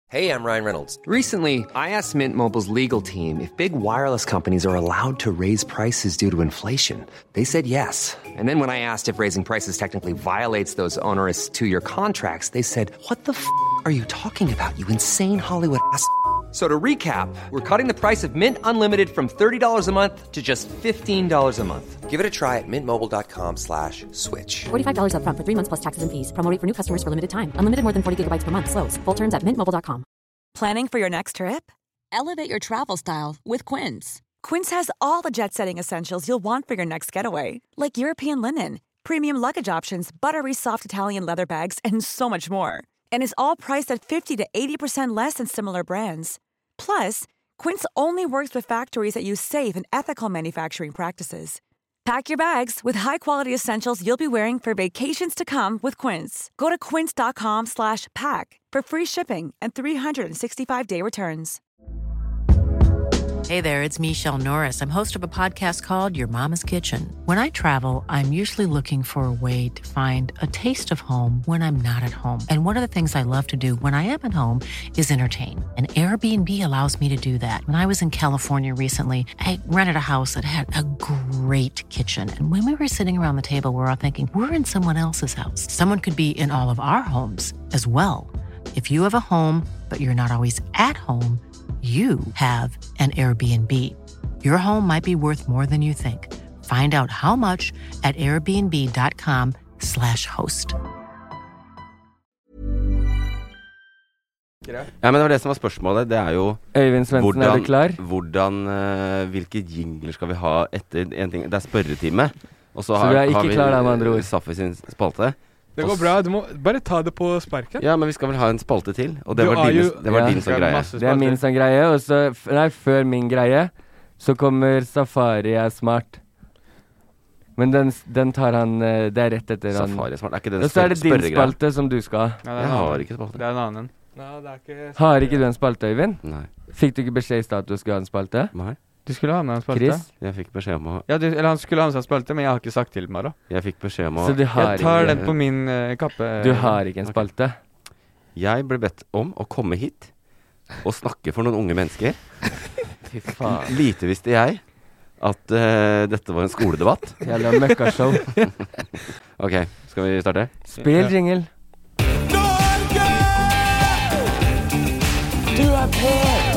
Hey, I'm Ryan Reynolds. Recently, I asked Mint Mobile's legal team if big wireless companies are allowed to raise prices due to inflation. They said yes. And then when I asked if raising prices technically violates those onerous two-year contracts, they said, "What the are you talking about, you insane Hollywood ass?" So to recap, we're cutting the price of Mint Unlimited from $30 a month to just $15 a month. Give it a try at mintmobile.com/switch. $45 up front for 3 months plus taxes and fees. Promo rate for new customers for limited time. Unlimited more than 40 gigabytes per month. Slows full terms at mintmobile.com. Planning for your next trip? Elevate your travel style with Quince. Quince has all the jet-setting essentials you'll want for your next getaway, like European linen, premium luggage options, buttery soft Italian leather bags, and so much more. And is all priced at 50 to 80% less than similar brands. Plus, Quince only works with factories that use safe and ethical manufacturing practices. Pack your bags with high-quality essentials you'll be wearing for vacations to come with Quince. Go to quince.com/pack for free shipping and 365-day returns. Hey there, it's Michelle Norris. I'm host of a podcast called Your Mama's Kitchen. When I travel, I'm usually looking for a way to find a taste of home when I'm not at home. And one of the things I love to do when I am at home is entertain. And Airbnb allows me to do that. When I was in California recently, I rented a house that had a great kitchen. And when we were sitting around the table, we were all thinking, we're in someone else's house. Someone could be in all of our homes as well. If you have a home, but you're not always at home, you have an Airbnb. Your home might be worth more than you think. Find out how much at airbnb.com/host. Ja, men det var det som var spørsmålet. Det jo Øyvind Svendsen, er du klar? Hvilke jingler skal vi ha etter en ting? Det spørretime. Og så vi er ikke klar der, med andre ord. Safi sin spalte. Det går bra, du må bare ta det på sparken. Ja, men vi skal vel ha en spalte til. Og det var din sånn greie. Det min sånn greie, og så før min greie så kommer Safari er smart. Men den tar han, det rett etter han. Safari er smart, ikke det og så det din spalte som du skal ha. Ja, jeg har ikke spalte. Det en annen. Nei, det ikke har ikke du en spalte, Øyvind? Nei. Fikk du ikke beskjed I stad at du skulle ha en spalte? Nei. Du skulle ha med en spalte? Chris? Jeg fikk beskjed om å... Ja, eller han skulle ha med seg en spalte, men jeg har ikke sagt til meg da. Jeg fikk beskjed om å... Så du har jeg tar den på min kappe. Du har ikke en spalte? Jeg ble bedt om å komme hit og snakke for noen unge mennesker. Fy faen. Lite visste jeg at dette var en skoledebatt. Jævla møkkashow. Ok, skal vi starte? Spill jingle. Norge! Du på!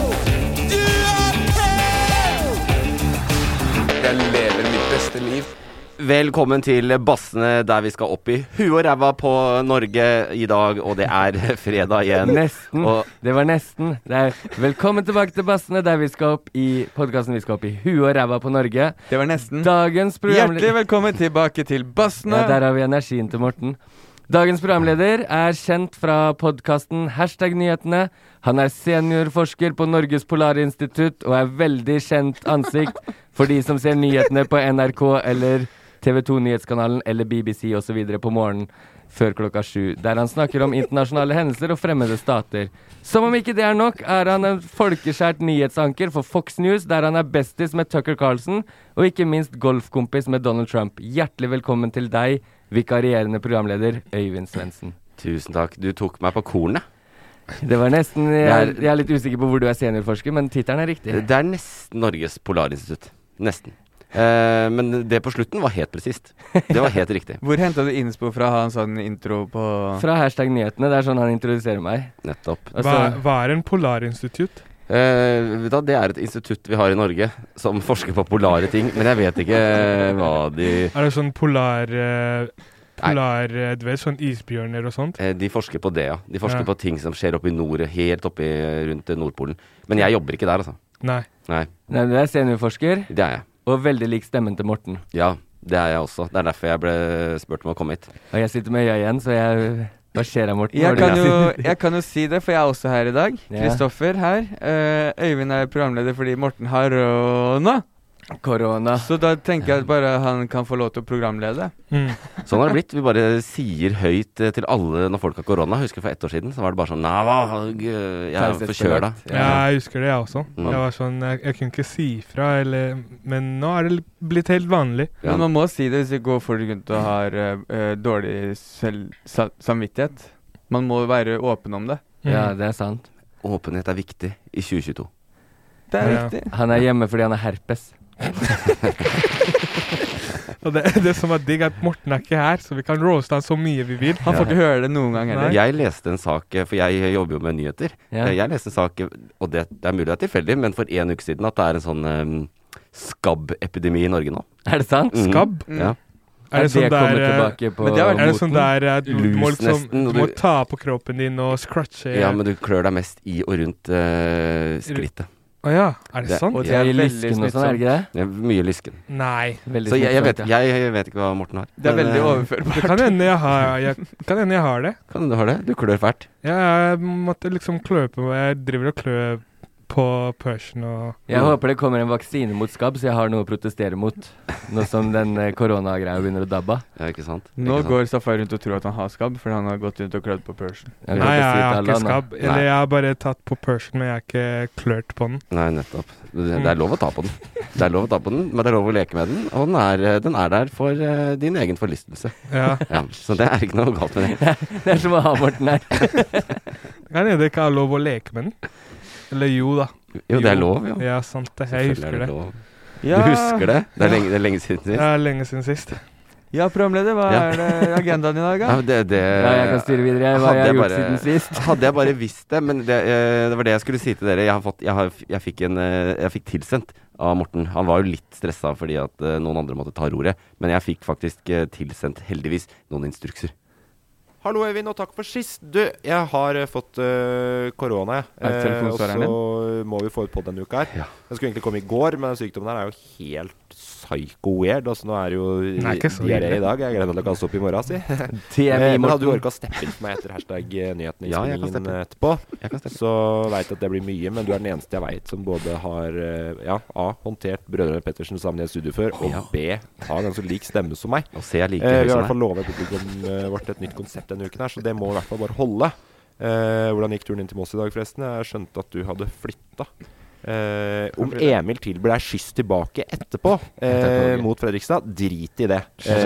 Jeg lever mitt beste liv. Velkommen til Bassene, der vi skal opp I huet og ræva på Norge I dag, og det fredag igjen. Nesten, det var nesten. Velkommen tilbake til Bassene, der vi skal opp I podcasten vi skal opp I huet og ræva på Norge. Det var nesten. Dagens programleder. Hjertelig velkommen tilbake til Bassene. Ja, der har vi energien til Morten. Dagens programleder kjent fra podcasten #nyhetene. Han seniorforsker på Norges Polarinstitutt og veldig kjent ansikt for de som ser nyhetene på NRK eller TV2 Nyhetskanalen eller BBC og så videre på morgenen før klokka 7, der han snakker om internasjonale hendelser og fremmede stater. Som om ikke det nok, han en folkeskjært nyhetsanker for Fox News, der han bestis med Tucker Carlson, og ikke minst golfkompis med Donald Trump. Hjertelig velkommen til deg, vikarierende programleder Øyvind Svendsen. Tusen takk, du tok meg på kornet. Det var nesten, jeg litt usikker på hvor du seniorforsker, men titelen riktig. Det nesten Norges Polarinstitutt. Nesten. Men det på slutten var helt presist. Det var helt riktig. Hvor hentet du innspo fra å ha en sånn intro på... Fra #nyhetene, det sånn han introduserer meg. Nettopp. Hva en polarinstitutt? Det et institutt vi har I Norge som forsker på polare ting, men jeg vet ikke hva de... det sånn polar, du vet, sånn isbjørner og sånt? De forsker på det, ja. De forsker på ting som skjer oppe I nord, helt oppe rundt Nordpolen. Men jeg jobber ikke der, altså. Nei. Nei, du seniorforsker? Det jeg. Og veldig lik stemmen til Morten. Ja, det jeg også. Det derfor jeg ble spurt om å komme hit. Og jeg sitter med øya igjen, så hva skjer da, Morten? Jeg kan jo si det, for jeg også her I dag. Kristoffer her. Øyvind programleder fordi Morten har korona. Så da tenker jeg at bare han kan få lov til å programlede. Sånn har det blitt. Vi bare sier høyt til alle når folk har korona. Jeg husker for 1 år siden, så var det bare sånn, jeg forkjøla. Ja, jeg husker det jeg også. Jeg var sånn, jeg kunne ikke si fra, men nå det blitt helt vanlig. Ja. Men man må si det hvis det går folk rundt og har dårlig samvittighet. Man må være åpen om det. Mm. Ja, det sant. åpenhet er viktig i 2022. Det riktig. Han hjemme fordi han har herpes. Og det som digg at Morten ikke her, så vi kan roaste han så mye vi vil. Han får ikke høre det noen gang heller. Jeg leste en sak, for jeg jobber jo med nyheter. Jeg leste en sak, og det er mulig det er tilfeldig, men for 1 uke siden at det en sånn skabb-epidemi i Norge nå. Det sant? Skabb? Ja. Det sånn det sånn der du må ta på kroppen din og scratche? Ja, men du klør deg mest i og rundt skrittet. Ja, det sant? Og det lysken og sånn, ikke det? Det mye lysken. Nei. Så jeg vet ikke hva Morten har. Det veldig overførbart. Det kan hende jeg har det. Kan du ha det? Du klør fælt. Ja, jeg måtte liksom klø på meg. Jeg driver og klør på Persian og... Jeg håper det kommer en vaksine mot skabb, så jeg har noe å protestere mot. Nå som den koronagreia begynner å dabbe. Ja, ikke sant? Nå går Safari rundt og tror at han har skabb, for han har gått rundt og klødd på Persian. Nei, jeg har ikke skabb. Eller jeg har bare tatt på Persian, men jeg har ikke klørt på den. Nei, nettopp. Det lov å ta på den. Det lov å ta på den, men det lov å leke med den. Og den der for din egen forlystelse. Ja. Så det ikke noe galt med det. Det som å ha Morten her. Kan det ikke ha lov å leke med den? Eller jo da. Jo, det lov, ja. Ja, sant det. Jeg husker det. Du husker det? Det er lenge siden sist. Ja, lenge siden sist. Ja, programleder, hva det agendaen i dag, da? Ja, jeg kan styre videre. Hva jeg har gjort siden sist. Hadde jeg bare visst det, men det var det jeg skulle si til dere. Jeg fikk tilsendt av Morten. Han var jo litt stresset fordi at noen andre måtte ta roret, men jeg fikk faktisk tilsendt, heldigvis, noen instrukser. Hallo Øyvind, og takk for sist. Du, jeg har fått korona, og så må vi få ut på denne uka her. Den skulle egentlig komme i går, men sykdommen her jo helt psycho-weird. Altså, nå det jo diaré i dag. Jeg gleder meg til å kaste opp i morgen, si. Men hadde du orket å steppe inn for meg etter #nyhetene i spillingen etterpå, så vet jeg at det blir mye, men du den eneste jeg vet som både har A, håndtert Brødrene Pettersen sammen i et studio før, og B, har ganske lik stemme som meg. Og C like vi har i hvert fall lovet publikum vårt et nytt konsept denne uken her, så det må i hvert fall bare holde. Hvordan gikk turen inn til Moss i dag forresten? Jeg skjønte at du hadde flyttet. Om Emil tilbyr deg skyss tilbake etterpå mot Fredrikstad, drit i det.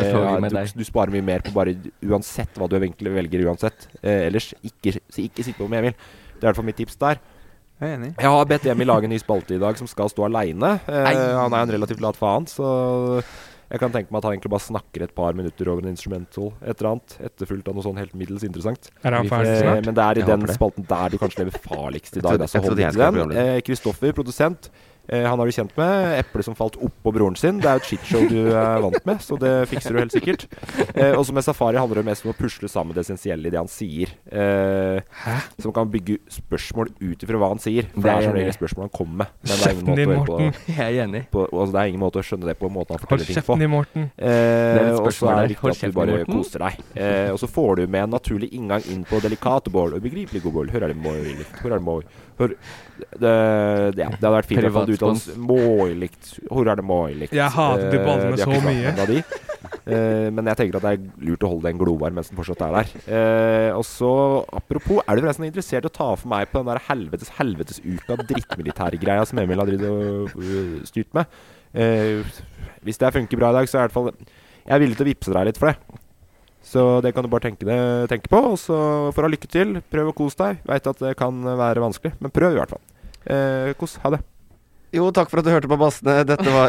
Du sparer mye mer på bare uansett hva du egentlig velger uansett. Ellers ikke sitt på med Emil. Det i hvert fall mitt tips der. Jeg enig. Jeg har bedt Emil lage en ny spalte i dag som skal stå alene. Han en relativt lat faen, så jeg kan tenke meg at han egentlig bare snakker et par minutter over en instrumental, et eller annet, etterfulgt av noe sånn helt middels interessant. Han ferdig snart? Men det i den spalten der du kanskje lever farligst i dag. Så hold til den. Kristoffer, produsent. Han har du kjent med. Eple som falt opp på broren sin. Det jo et shitshow du vant med, så det fikser du helt sikkert. Også med Safari handler det mest om å pusle sammen det essensielle i det han sier. Som kan bygge spørsmål ut ifra hva han sier. For det som regel spørsmål han kommer med. Men det ingen måte Jeg enig. Det ingen måte å skjønne det på måten han forteller ting på. Hold kjeften i Morten. Og så det viktig at du bare koser deg. Og så får du med en naturlig inngang inn på delikate bål og begripelig god bål. Hør det det hadde vært fint å uttales måylikt. Hvor det måylikt? Jeg hater de ballene så mye. Men jeg tenker at det lurt å holde den glovarm mens den fortsatt der. Og så, apropos, du forresten interessert i å ta for meg på den der helvetes uka drittmilitærgreia som Emil har styrt med? Hvis det funker bra i dag, så i hvert fall jeg villig til å vippse deg litt for det. Så det kan du bare tenke på. Og så for å ha lykke til, prøv å kose deg. Vet at det kan være vanskelig, men prøv i hvert fall. Kos, ha det. Jo, takk for at du hørte på bassene. Dette var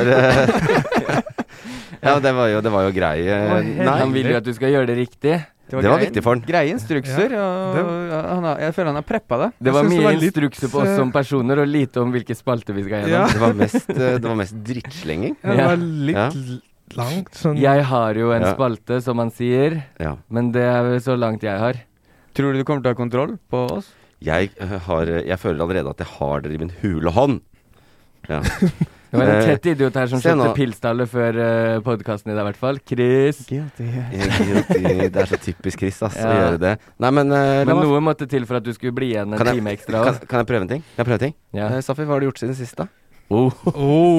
ja, det var jo grei. Han vil jo at du skal gjøre det riktig. Det var viktig for han. Greie instrukser, jeg føler han har preppet det. Det var mye instrukser på oss som personer, og lite om hvilke spalter vi skal gjennom. Det var mest drittslenging. Ja, det var litt langt sånn. Jeg har jo en spalte, som han sier, men det vel så langt jeg har. Tror du kommer til å ha kontroll på oss? Jeg føler allerede at jeg har det i min hule hånd. Ja. Det var en tett idiot her som kjøpte pilstallet før podcasten i dag i hvert fall. Chris. Guilty. Det så typisk Chris, å gjøre det. Nei, men noe måtte til for at du skulle bli igjen en time ekstra. Kan jeg prøve en ting? Safi, hva har du gjort siden sist da?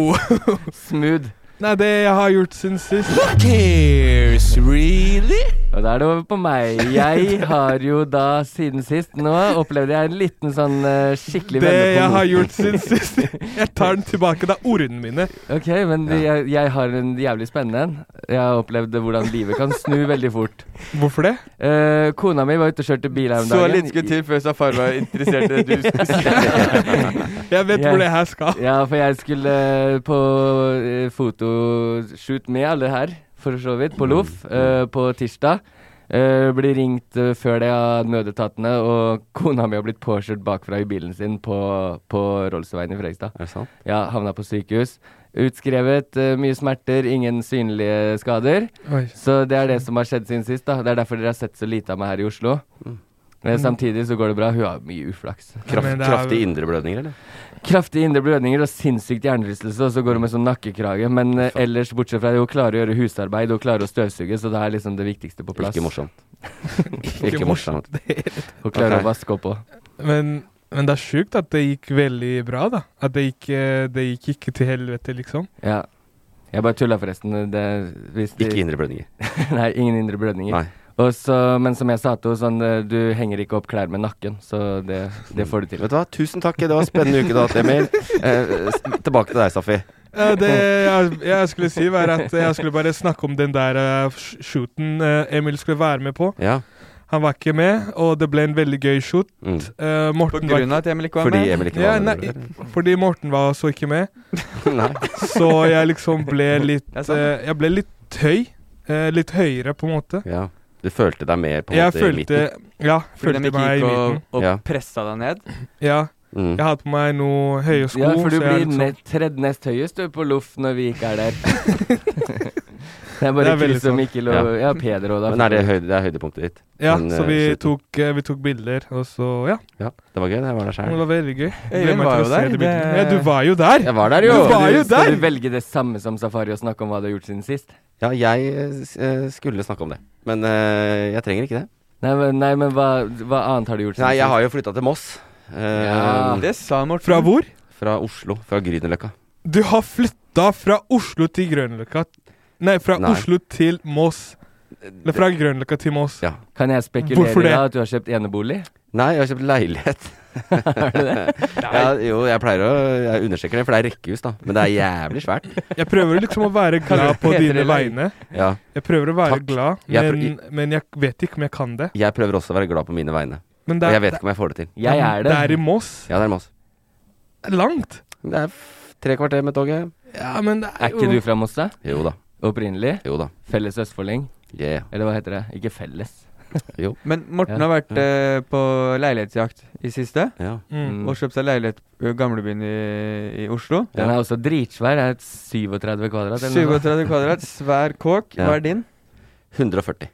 Smooth. Nei, det jeg har gjort siden sist. Cares, really? Og da er det over på meg. Jeg har jo da siden sist nå opplevde jeg en liten sånn skikkelig vendepunkt. Det jeg har gjort siden sist. Jeg tar den tilbake, det er ordene mine. Ok, men jeg har en jævlig spennende en. Jeg har opplevd hvordan livet kan snu veldig fort. Hvorfor det? Kona mi var ute og kjørte bil her om dagen. Så litt skulle til før Safar var interessert i det du skulle si. Jeg vet hvor det her skal. Ja, for jeg skulle på fotoshoot med alle her. For så vidt, på Loff, på tirsdag. Blir ringt før det av nødetatene, og kona mi har blitt påkjørt bakfra i bilen sin på Rolsveien i Fredrikstad. Er det sant? Ja, havna på sykehus. Utskrevet, mye smerter, ingen synlige skader. Oi. Så det er det som har skjedd siden sist da. Det er derfor dere har sett så lite av meg her i Oslo. Samtidig så går det bra. Hun har mye uflaks. Kraftige indre blødninger, eller? Kraftige indre blødninger og sinnssykt hjernerystelse, og så går hun med sånn nakkekrage. Men ellers, bortsett fra det, hun klarer å gjøre husarbeid, og klarer å støvsuge, så det er liksom det viktigste på plass. Ikke morsomt. Ikke morsomt. Hun klarer å vaske opp også. Men det er sjukt at det gikk veldig bra, da. At det gikk ikke til helvete, liksom. Ja. Jeg bare tulla forresten. Ikke indre blødninger. Nei, ingen indre blødninger. Nei. Men som jeg sa til henne, sånn, du henger ikke opp klær med nakken, så det får du til. Vet du hva, tusen takk, det var en spennende uke da, Emil. Tilbake til deg, Safi. Det jeg skulle si var at jeg skulle bare snakke om den der shooten Emil skulle være med på. Ja. Han var ikke med, og det ble en veldig gøy shoot. På grunn av at Emil ikke var med? Fordi Emil ikke var med? Nei, fordi Morten var også ikke med. Nei. Så jeg liksom ble litt høy. Litt høyere, på en måte. Ja. Du følte deg mer på en måte i midten? Ja, følte meg i midten. Og presset deg ned? Ja. Jeg hadde på meg noe høye sko. Ja, for du blir tredje nest høyest du på Loff når vi ikke er der. Det er bare Chris og Mikkel og Peder og da. Men det er høydepunktet ditt? Ja, så vi tok bilder, og så, ja. Ja, det var gøy, jeg var der selv. Det var veldig gøy. Jeg var jo der. Ja, du var jo der. Jeg var der jo. Du var jo der. Skal du velge det samme som Safari og snakke om hva du har gjort siden sist? Ja, jeg skulle snakke om det, men jeg trenger ikke det. Nei, men hva annet har du gjort siden sist? Nei, jeg har jo flyttet til Moss. Det sa Morten. Fra hvor? Fra Oslo, fra Grünerløkka. Du har flyttet fra Oslo til Grünerløkka? Nei, fra Oslo til Moss. Eller fra Grünerløkka til Moss. Ja. Kan jeg spekulere i at du har kjøpt enebolig? Nei, jeg har kjøpt leilighet. Har du det? Jo, jeg understreker det, for det er rekkehus da. Men det er jævlig svært. Jeg prøver liksom å være glad på dine vegne. Ja. Jeg prøver å være glad, men jeg vet ikke om jeg kan det. Jeg prøver også å være glad på mine vegne. Og jeg vet ikke om jeg får det til. Jeg er det. Det er i Moss. Ja, det er i Moss. Langt. Det er 3 kvarter med toget. Ja, men det er ikke du fra Moss da? Jo da. Opprinnelig? Jo da. Felles Østfolding? Yeah. Eller hva heter det? Ikke felles. Jo. Men Morten har vært på leilighetsjakt i siste. Ja. Og kjøpt seg leilighet i Gamlebyen i Oslo. Den er også dritsvær. Det er 37 kvadrat. 37 kvadrat, svær kåk. Hva er din? 140.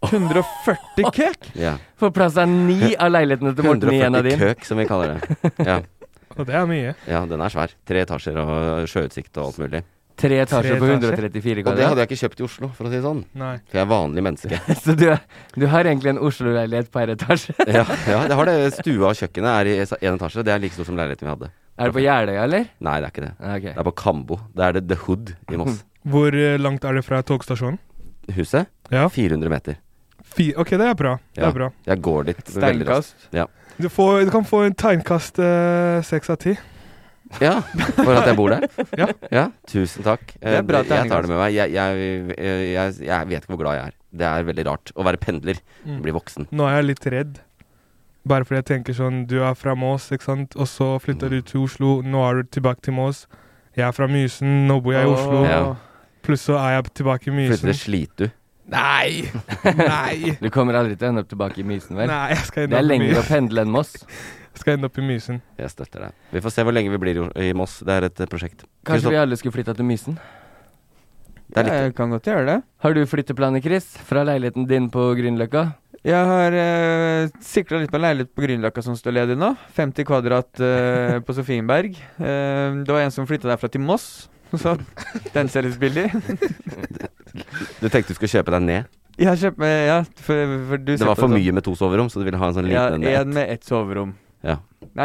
140 køk? Ja. For plass er 9 av leilighetene til Morten i en av din. 140 køk, som vi kaller det. Ja. Og det er mye. Ja, den er svær. 3 etasjer og sjøutsikt og alt mulig. 3 etasjer på 134 kvadrat. Og det hadde jeg ikke kjøpt i Oslo, for å si det sånn. Nei. For jeg er vanlig menneske. Så du har egentlig en Oslo-leilighet per etasje? Ja, det har det. Stua og kjøkkenet er i 1 etasje. Det er like stort som leiligheten vi hadde. Er det på Gjerdøya, eller? Nei, det er ikke det. Okay. Det er på Kambo. Det er The Hood i Moss. Hvor langt er det fra togstasjonen? Huset? Ja. 400 meter. Ok, det er bra. Det er bra. Jeg går dit veldig raskt. Ja. Du kan få en tegnkast 6 av 10. Ja, for at jeg bor der. Ja, tusen takk. Det er bra jeg tar det med meg. Jeg vet ikke hvor glad jeg er. Det er veldig rart å være pendler. Bli voksen. Nå er jeg litt redd. Bare fordi jeg tenker sånn, du er fra Moss, ikke sant? Og så flytter du til Oslo. Nå er du tilbake til Moss. Jeg er fra Mysen, nå bor jeg i Oslo. Pluss så er jeg tilbake i Mysen. Flytter sliter du? Nei. Du kommer aldri til å ende opp tilbake i Mysen, vel? Nei, jeg skal ende opp i Mysen. Det er lenger å pendle enn Moss. Jeg skal ende opp i Mysen. Jeg støtter deg. Vi får se hvor lenge vi blir i Moss. Det er et prosjekt. Kanskje vi alle skulle flytte til Mysen? Jeg kan godt gjøre det. Har du flytteplaner, Chris? Fra leiligheten din på Grünerløkka? Jeg har sikret litt på leilighet på Grünerløkka som står ledig nå. 50 kvadrat på Sofienberg. Det var en som flyttet derfra til Moss. Så den ser litt billig. Du tenkte du skulle kjøpe deg ned? Jeg kjøpte meg, ja. For du det var for mye med 2 soverom, så du ville ha en sånn liten Ja, en med 1 soverom. Ja. Nei,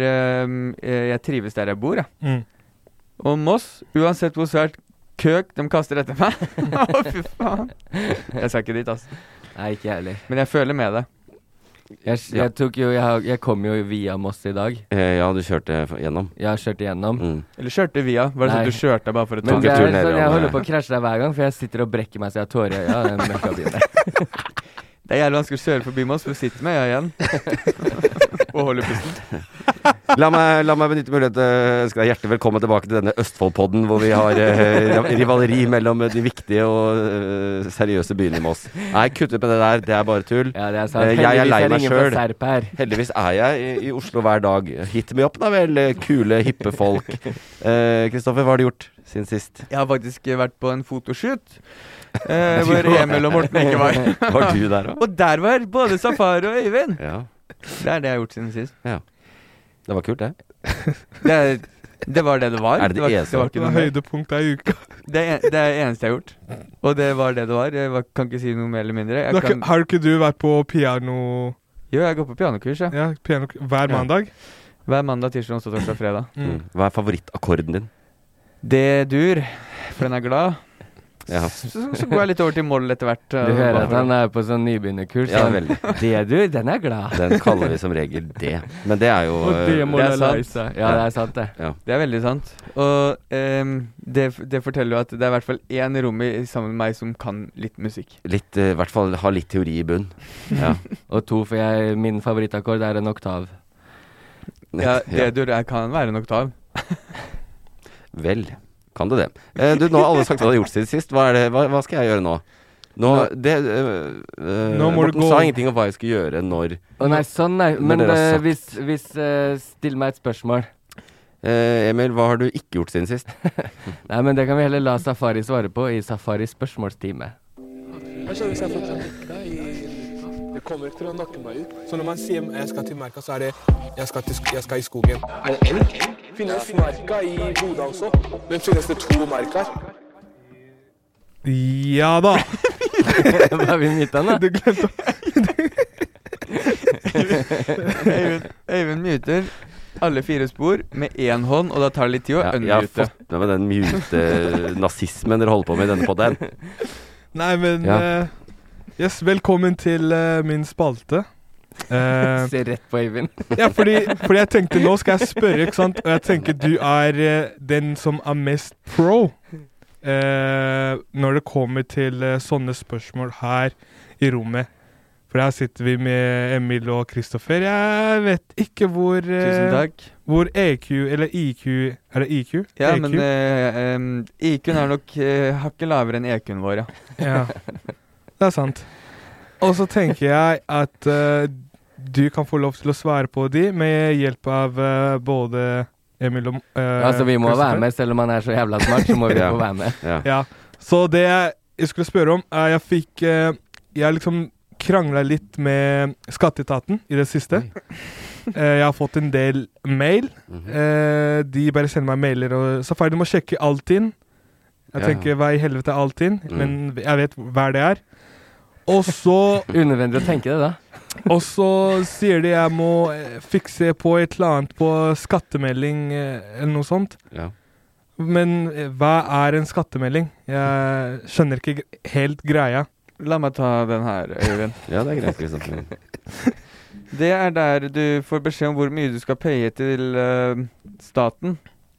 jeg trives der jeg bor, ja. Og Moss, uansett hvor svært køk de kaster etter meg. Å, fy faen. Jeg skal ikke dit, altså. Nei, ikke jeg heller. Men jeg føler med det. Jeg kom jo via Moss i dag. Ja, du kjørte gjennom. Jeg kjørte gjennom. Eller kjørte via? Var det sånn at du kjørte bare for å ta Men jeg holder på å krasje der hver gang, for jeg sitter og brekker meg så jeg har tårer i øya. Den møkkabyen der. Det er jævlig vanskelig å kjøre forbi Moss, for å sitte med igjen. Og holde pusten. La meg benytte muligheten. Ønsker deg hjertelig velkommen tilbake til denne Østfold-podden, hvor vi har rivaleri mellom de viktige og seriøse byene i Moss. Nei, kutt ut med det der. Det er bare tull. Ja, det er sant. Jeg er lei meg selv. Heldigvis er jeg i Oslo hver dag. Hit me opp da vel, kule, hippe folk. Kristoffer, hva har du gjort siden sist? Jeg har faktisk vært på en fotoshoot. Hvor Emil og Morten ikke var. Var du der også? Og der var både Safari og Øyvind. Ja. Det er det jeg har gjort siden sist. Ja. Det var kult, det. Det var det var. Er det eneste? Det var høydepunkt av uka. Det er eneste jeg har gjort. Og det var det var. Jeg kan ikke si noe mer eller mindre. Har ikke du vært på piano? Jo, jeg går på pianokurs, ja. Hver mandag? Hver mandag, tirsdag, onsdag, torsdag, fredag. Hva er favorittakkorden din? D-dur, for den er glad. Ja. Så går jeg litt over til moll etter hvert. Du hører at han er på sånn nybegynnerkurs. Ja, veldig. D-dur, den er glad. Den kaller vi som regel D. Men det er jo det er sant. Ja, det er sant det. Ja. Det er veldig sant. Og det forteller jo at det er i hvert fall én i rommet sammen med meg som kan litt musikk. Litt, i hvert fall har litt teori i bunn. Ja. Og 2, for min favorittakkord er en oktav. Ja, D-dur kan være en oktav. Vel, kan du det? Du, nå har alle sagt hva du har gjort siden sist. Hva skal jeg gjøre nå? Nå må Morten sa ingenting om hva jeg skulle gjøre når. Nei, sånn nei. Men hvis still meg et spørsmål. Emil, hva har du ikke gjort siden sist? Nei, men det kan vi heller la Safari svare på i Safaris spørsmålstime. Jeg skjønner hvis jeg får merka det kommer til å nakke meg ut. Så når man sier jeg skal til merka, så er det jeg skal i skogen. Er det elg? Finnes merka i Bodø også? Men finnes det 2 merker? Ja da. Hva er vi myten da? Du glemte Øyvind muter alle 4 spor med 1 hånd, og da tar det litt tid å unmute. Jeg har fått med den mute-nazismen dere holder på med i denne podden. Nei, men yes, velkommen til min spalte. Se rett på Øyvind. Ja, fordi jeg tenkte nå skal jeg spørre, ikke sant? Og jeg tenker du er den som er mest pro når det kommer til sånne spørsmål her i rommet. For her sitter vi med Emil og Kristoffer. Jeg vet ikke hvor Tusen takk. Hvor EQ eller IQ. Er det IQ? Ja, EQ? men IQ-en er nok hakket lavere enn EQ-en vår, ja. Ja, det er sant. Og så tenker jeg at du kan få lov til å svare på de med hjelp av både Emil og altså, vi må være med, selv om han er så jævla smart, så må vi få være med. Ja. Så det jeg skulle spørre om, jeg liksom kranglet litt med skatteetaten i det siste. Jeg har fått en del mail. De bare sender meg mailer, og Safari, du må sjekke Altinn. Jeg tenker, hva i helvete er Altinn? Men jeg vet hva det er. Og så unødvendig å tenke det da. Og så sier de jeg må fikse på et eller annet på skattemelding eller noe sånt. Ja. Men hva er en skattemelding? Jeg skjønner ikke helt greia. La meg ta den her, Øyvind. Ja, det er greit, Kristoffer. Det er der du får beskjed om hvor mye du skal paye til staten.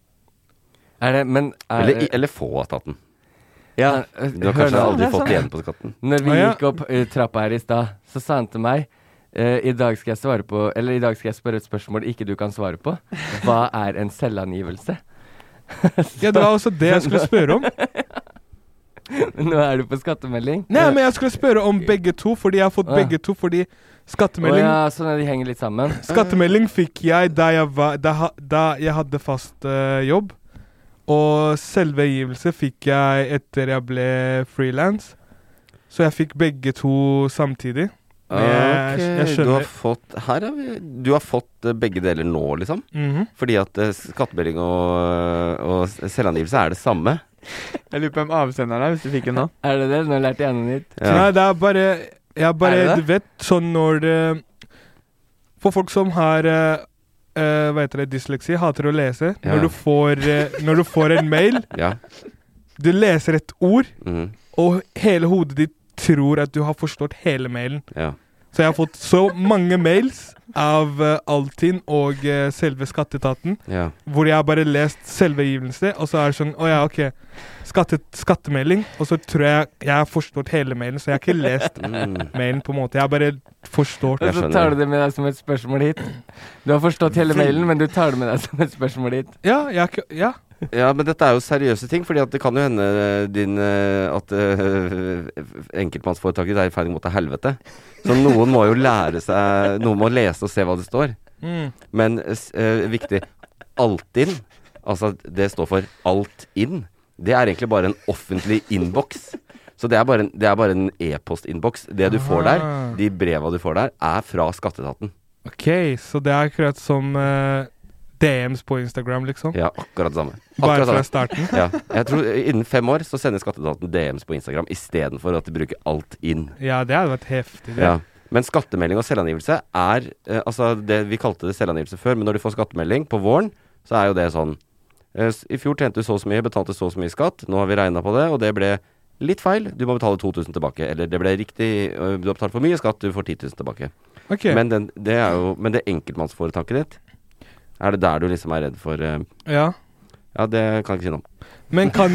Eller få av staten. Ja. Du har kanskje aldri fått igjen på skatten. Når vi gikk opp trappa her i sted, så sa han til meg, i dag skal jeg spørre et spørsmål ikke du kan svare på. Hva er en selvangivelse? Ja, det var også det jeg skulle spørre om. Nå er du på skattemelding. Nei, men jeg skulle spørre om begge to, fordi jeg har fått begge to, fordi skattemelding sånn at de henger litt sammen. Skattemelding fikk jeg da jeg hadde fast jobb, og selvangivelse fikk jeg etter jeg ble freelance. Så jeg fikk begge to samtidig. Du har fått begge deler nå, liksom. Fordi at skattemelding og selvangivelse er det samme. Jeg lurer på hvem avsenderen er, hvis du fikk en nå. Er det det? Nå lærte jeg noe nytt. Ja. Nei, det er bare, du vet, sånn når for folk som har hva heter det, dysleksi, hater å lese. Ja. Når du får en mail, du leser et ord, og hele hodet ditt tror at du har forstått hele mailen. Ja. Så jeg har fått så mange mails av Altinn og selve skatteetaten, hvor jeg har bare lest selve givelse, og så er det sånn, ok, skattemelding, og så tror jeg har forstått hele mailen, så jeg har ikke lest mailen på en måte. Jeg har bare forstått. Og så tar du det med deg som et spørsmål hit. Du har forstått hele mailen, men du tar det med deg som et spørsmål hit. Ja, men dette er jo seriøse ting, fordi at det kan jo hende at enkeltmannsforetaket er i ferd med å gå til helvete. Så noen må jo lære seg, noen må lese og se hva det står. Men viktig, Altinn, altså det står for alt inn. Det er egentlig bare en offentlig inbox. Så det er bare en e-post-inbox. Det du får der, de breva du får der, er fra skatteetaten. Ok, så det er akkurat som DMs på Instagram, liksom? Ja, akkurat det samme. Bare fra starten? Ja, jeg tror innen 5 år så sender skatteetaten DMs på Instagram i stedet for at de bruker alt inn. Ja, det hadde vært heftig. Ja. Men skattemelding og selvangivelse er, altså vi kalte det selvangivelse før, men når du får skattemelding på våren, så er jo det sånn, i fjor tjente du så mye, betalte så mye skatt, nå har vi regnet på det, og det ble litt feil, du må betale 2000 tilbake, eller det ble riktig, du har betalt for mye skatt, du får 10 000 tilbake. Okay. Men det enkeltmannsforetaket ditt, er det der du liksom er redd for? Ja, det kan jeg ikke si noe om. Men kan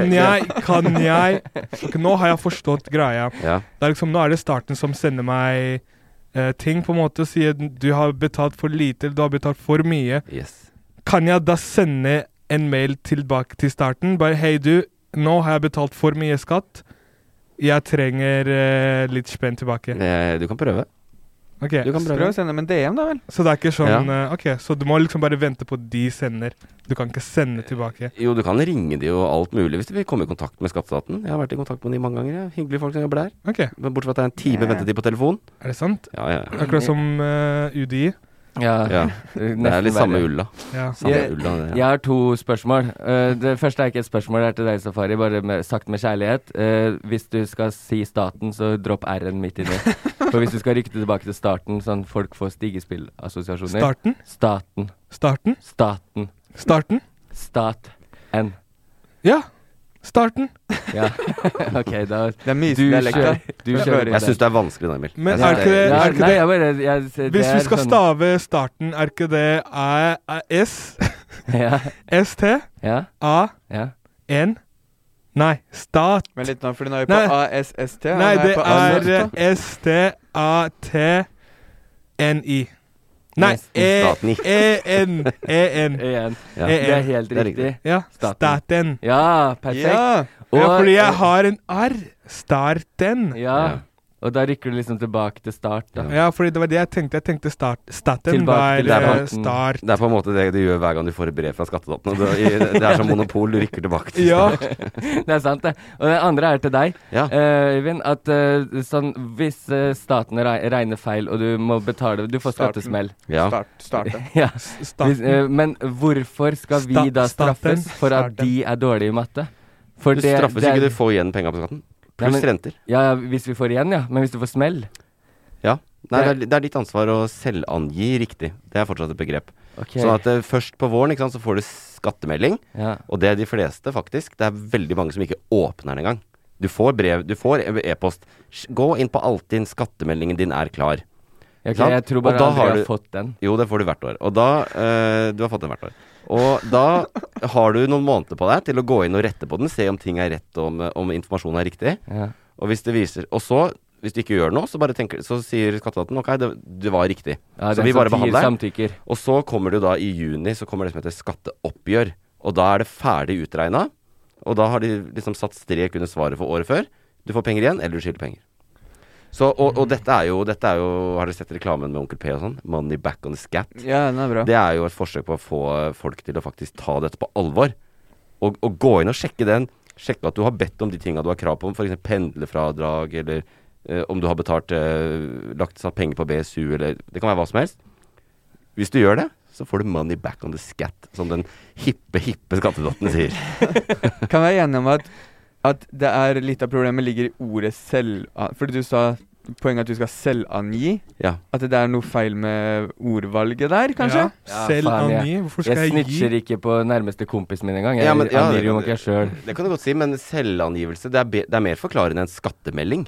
jeg okay, nå har jeg forstått greia. Ja. Det er liksom, nå er det starten som sender meg ting på en måte, og sier du har betalt for lite, eller du har betalt for mye. Yes. Kan jeg da sende en mail tilbake til starten? Bare, hei du, nå har jeg betalt for mye skatt. Jeg trenger litt spenn tilbake. Du kan prøve. Ok, du kan prøve å sende dem en DM da vel. Så det er ikke sånn, ok, så du må liksom bare vente på de sender. Du kan ikke sende tilbake. Jo, du kan ringe de og alt mulig hvis du vil komme i kontakt med skatteetaten. Jeg har vært i kontakt med de mange ganger, hyggelige folk som jobber der. Ok. Men bortsett fra at det er en time ventetid på telefon. Er det sant? Ja. Akkurat som UDI. Ja. Det er litt samme ulla. Ja. Jeg har 2 spørsmål. Det første er ikke et spørsmål, det er til deg, Safari, bare sagt med kjærlighet. Hvis du skal si staten, så dropp R-en midt inni. For hvis du skal rykte tilbake til starten, sånn folk får stigespillassosiasjoner. Starten? Staten. Starten? Staten. Starten? Stat-N. Ja. Starten. Ja, ok, da det er mysdialekta. Jeg synes det er vanskelig da, Emil. Men er ikke det hvis vi skal stave starten, er ikke det A-S S-T A-N Nei, stat. Men litt nå, fordi nå er vi på A-S-S-T. Nei, det er S-T-A-T-N-I. Nei, E-N. Det er helt riktig. Ja, staten. Ja, perfekt. Ja, fordi jeg har en R. Starten. Ja. Og da rykker du liksom tilbake til start da. Ja, fordi det var det jeg tenkte. Jeg tenkte staten var start. Det er på en måte det du gjør hver gang du får et brev fra skatteetaten. Det er som monopol, du rykker tilbake til start. Det er sant det. Og det andre er til deg, Øyvind, at sånn, hvis staten regner feil, og du må betale, du får skattesmell. Ja. Starte. Ja. Men hvorfor skal vi da straffes for at de er dårlige i matte? Du straffes ikke, du får igjen penger på skatten. Pluss renter. Ja, hvis vi får igjen, ja. Men hvis du får smell? Ja. Nei, det er ditt ansvar å selvangi riktig. Det er fortsatt et begrep. Okay. Sånn at først på våren, ikke sant, så får du skattemelding. Ja. Og det er de fleste, faktisk. Det er veldig mange som ikke åpner den engang. Du får brev, du får e-post. Gå inn på Altinn, skattemeldingen din er klar. Okay, jeg tror bare aldri har fått den. Jo, det får du hvert år. Og da, du har fått den hvert år. Og da har du noen måneder på deg til å gå inn og rette på den, se om ting er rett, om informasjonen er riktig. Ja. Og hvis det viser, og så, hvis du ikke gjør noe, så sier skatteetaten, ok, det var riktig. Ja, så vi bare behandler. Samtykker. Og så kommer du da i juni, så kommer det som heter skatteoppgjør. Og da er det ferdig utregnet, og da har de liksom satt strek under svaret for året før. Du får penger igjen, eller du skylder penger. Så, og dette er jo, har dere sett reklamen med Onkel P og sånn? Money back on the scat. Ja, den er bra. Det er jo et forsøk på å få folk til å faktisk ta dette på alvor. Og gå inn og sjekke den. Sjekke at du har bedt om de tingene du har krav på, for eksempel pendlerfradrag, eller om du har betalt, satt penger på BSU, eller det kan være hva som helst. Hvis du gjør det, så får du money back on the scat, som den hippe skattedotten sier. Kan være enig om at det er litt av problemet ligger i ordet selv, fordi du sa poenget at du skal selvangi. Ja. At det er noe feil med ordvalget der, kanskje? Ja, selvangi. Hvorfor skal jeg gi? Jeg snitcher ikke på nærmeste kompisen min en gang. Jeg angir jo ikke selv. Det kan du godt si, men selvangivelse, det er mer forklarende enn skattemelding.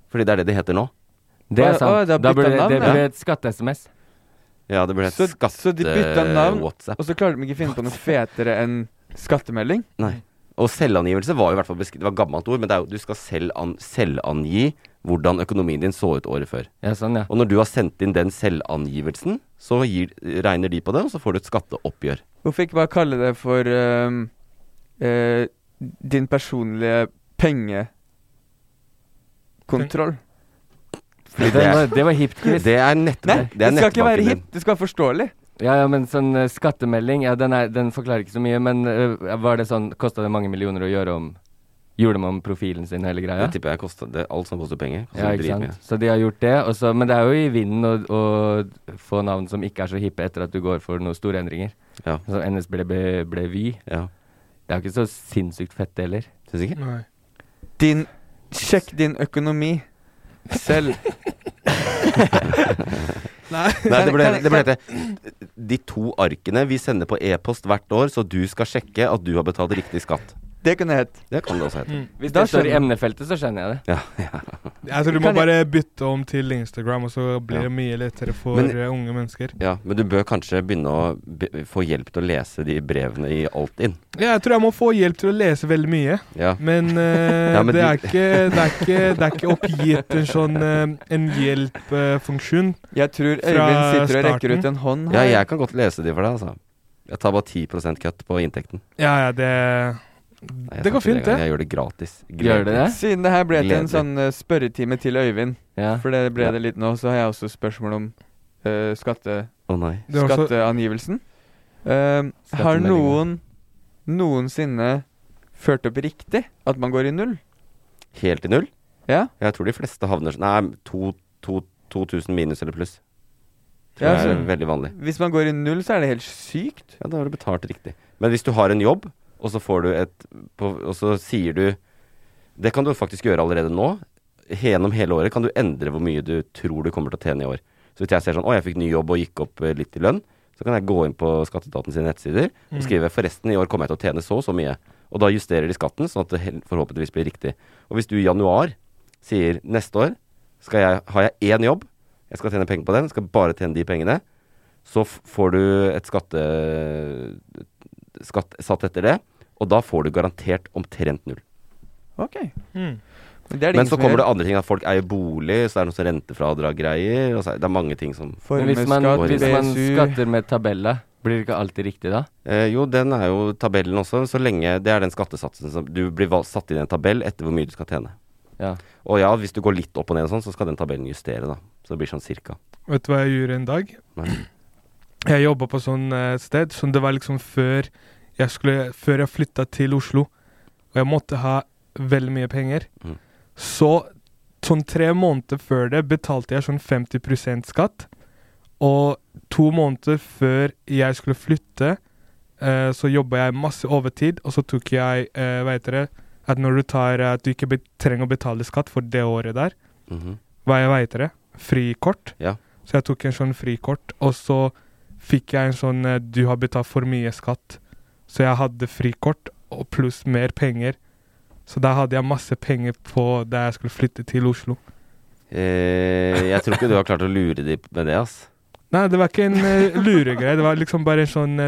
Fordi det det heter nå. Det sant. Da burde det ble et skatte-SMS. Ja, det ble et Så de byttet navn, WhatsApp. og så klarte de ikke finne på noe fetere enn skattemelding? Nei. Og selvangivelse var jo i hvert fall det var et gammelt ord, men det jo, du skal selvangi hvordan økonomien din så ut året før. Ja, sånn, ja. Og når du har sendt inn den selvangivelsen, så regner de på det, og så får du et skatteoppgjør. Hvorfor ikke bare kalle det for din personlige pengekontroll? Det var hipt, Chris. Det nettbanken. Nei, det skal ikke være hipt, det skal være forståelig. Ja, men sånn skattemelding, den forklarer ikke så mye, men var det sånn, kostet det mange millioner å gjorde man om profilen sin hele greia? Det tipper jeg alt som koster penger. Ja, ikke sant? Så de har gjort det, men det jo i vinden å få navn som ikke så hippe etter at du går for noen store endringer. Ja. Så NS ble Vy. Ja. Det ikke så sinnssykt fett heller. Synes ikke? Nei. Sjekk din økonomi selv. Nei, det ble det. De 2 arkene vi sender på e-post hvert år, så du skal sjekke at du har betalt riktig skatt. Det kan det hete. Det kan det også hete. Hvis det står i emnefeltet, så skjønner jeg det. Ja. Altså, du må bare bytte om til Instagram, og så blir det mye lettere for unge mennesker. Ja, men du bør kanskje begynne å få hjelp til å lese de brevene i Altinn. Ja, jeg tror jeg må få hjelp til å lese veldig mye. Ja. Men, men det er ikke oppgitt en sånn en hjelpfunksjon. Jeg tror Øyvind sitter og rekker ut en hånd her. Ja, jeg kan godt lese de for deg, altså. Jeg tar bare 10% kutt på inntekten. Ja, det går fint, det. Jeg gjør det gratis. Gjør det det? Siden det her ble til en sånn spørretime til Øyvind, for det ble det litt nå, så har jeg også spørsmål om skatteangivelsen. Har noensinne ført opp riktig at man går i null? Helt i null? Ja. Jeg tror de fleste havner 2000 minus eller pluss. Det veldig vanlig. Hvis man går i null, så det helt sykt. Ja, da har du betalt riktig. Men hvis du har en jobb, og så får du og så sier du, det kan du faktisk gjøre allerede nå, gjennom hele året kan du endre hvor mye du tror du kommer til å tjene i år. Så hvis jeg ser sånn, jeg fikk ny jobb og gikk opp litt i lønn, så kan jeg gå inn på Skatteetaten sine nettsider og skrive, forresten i år kommer jeg til å tjene så mye. Og da justerer de skatten, sånn at det forhåpentligvis blir riktig. Og hvis du i januar sier, neste år har jeg 1 jobb, jeg skal tjene penger på den, skal bare tjene de pengene, så får du et skatt satt etter det, og da får du garantert omtrent null. Ok. Men så kommer det andre ting, at folk eier bolig, så det noe sånn rentefradrag-greier, og så det mange ting som... Hvis man skatter med tabeller, blir det ikke alltid riktig da? Jo, den jo tabellen også, så lenge det den skattesatsen som du blir satt inn i en tabell etter hvor mye du skal tjene. Ja. Og ja, hvis du går litt opp og ned og sånn, så skal den tabellen justere da. Så det blir sånn cirka. Vet du hva jeg gjorde en dag? Nei. Jeg jobbet på sånn sted, som det var liksom før jeg flyttet til Oslo, og jeg måtte ha veldig mye penger. Så sånn 3 måneder før det betalte jeg sånn 50% skatt, og 2 måneder før jeg skulle flytte, så jobbet jeg masse overtid, og så tok jeg, at når du at du ikke trenger å betale skatt for det året der, frikort. Ja. Så jeg tok en sånn frikort, og så fikk jeg en sånn, du har betalt for mye skatt. Så jeg hadde frikort, og pluss mer penger. Så da hadde jeg masse penger på da jeg skulle flytte til Oslo. Jeg tror ikke du har klart å lure dem med det, ass. Nei, det var ikke en luregreie. Det var liksom bare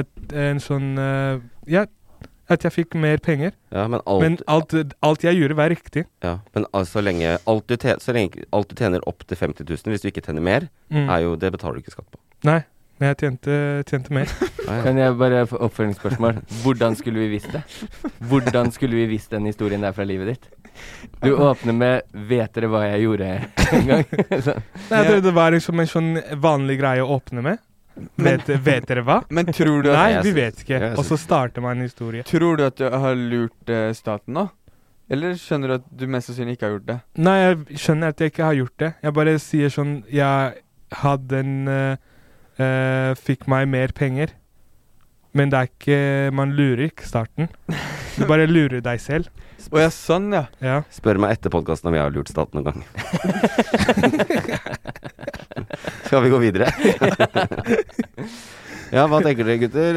at jeg fikk mer penger. Ja, men alt jeg gjorde var riktig. Ja, men så lenge alt du tjener opp til 50 000, hvis du ikke tjener mer, det betaler du ikke skatt på. Nei. Men jeg tjente mer. Kan jeg bare få oppfølgingsspørsmål? Hvordan skulle vi visst det? Hvordan skulle vi visst den historien der fra livet ditt? Du åpner med, vet dere hva jeg gjorde en gang? Nei, det var liksom en sånn vanlig greie å åpne med. Vet dere hva? Men tror du at... Nei, vi vet ikke. Og så starter man en historie. Tror du at du har lurt staten nå? Eller skjønner du at du mest sannsynlig ikke har gjort det? Nei, jeg skjønner at jeg ikke har gjort det. Jeg bare sier sånn, jeg hadde fikk meg mer penger. Men det ikke, man lurer ikke starten. Du bare lurer deg selv. Åja, sånn, ja. Spør meg etter podcasten om jeg har lurt staten noen gang. Skal vi gå videre? Ja, hva tenker dere, gutter?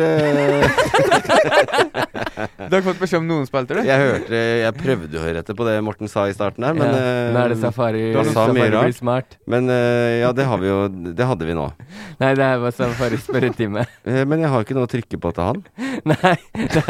Du har fått beskjed om noen spalter, du? Jeg prøvde å høre etter på det Morten sa i starten her, men Nå er det Safari blir smart. Men ja, det hadde vi nå. Nei, det her var Safari spørretime. Men jeg har ikke noe å trykke på til han. Nei, det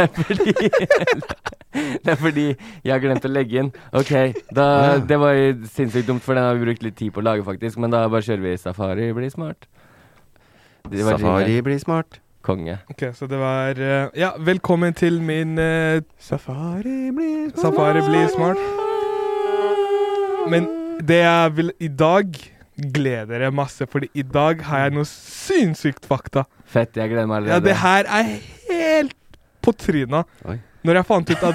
er fordi jeg har glemt å legge inn. Ok, det var jo sinnssykt dumt, for den har vi brukt litt tid på å lage faktisk, men da bare kjører vi Safari blir smart. Safari blir smart. Konge. Ok, så det var ja, velkommen til min Safari blir smart. Men det jeg vil i dag gleder jeg masse, fordi i dag har jeg noe sinnssykt fakta. Fett, jeg gleder meg allerede. Ja, det her er helt på tryna. Når jeg fant ut av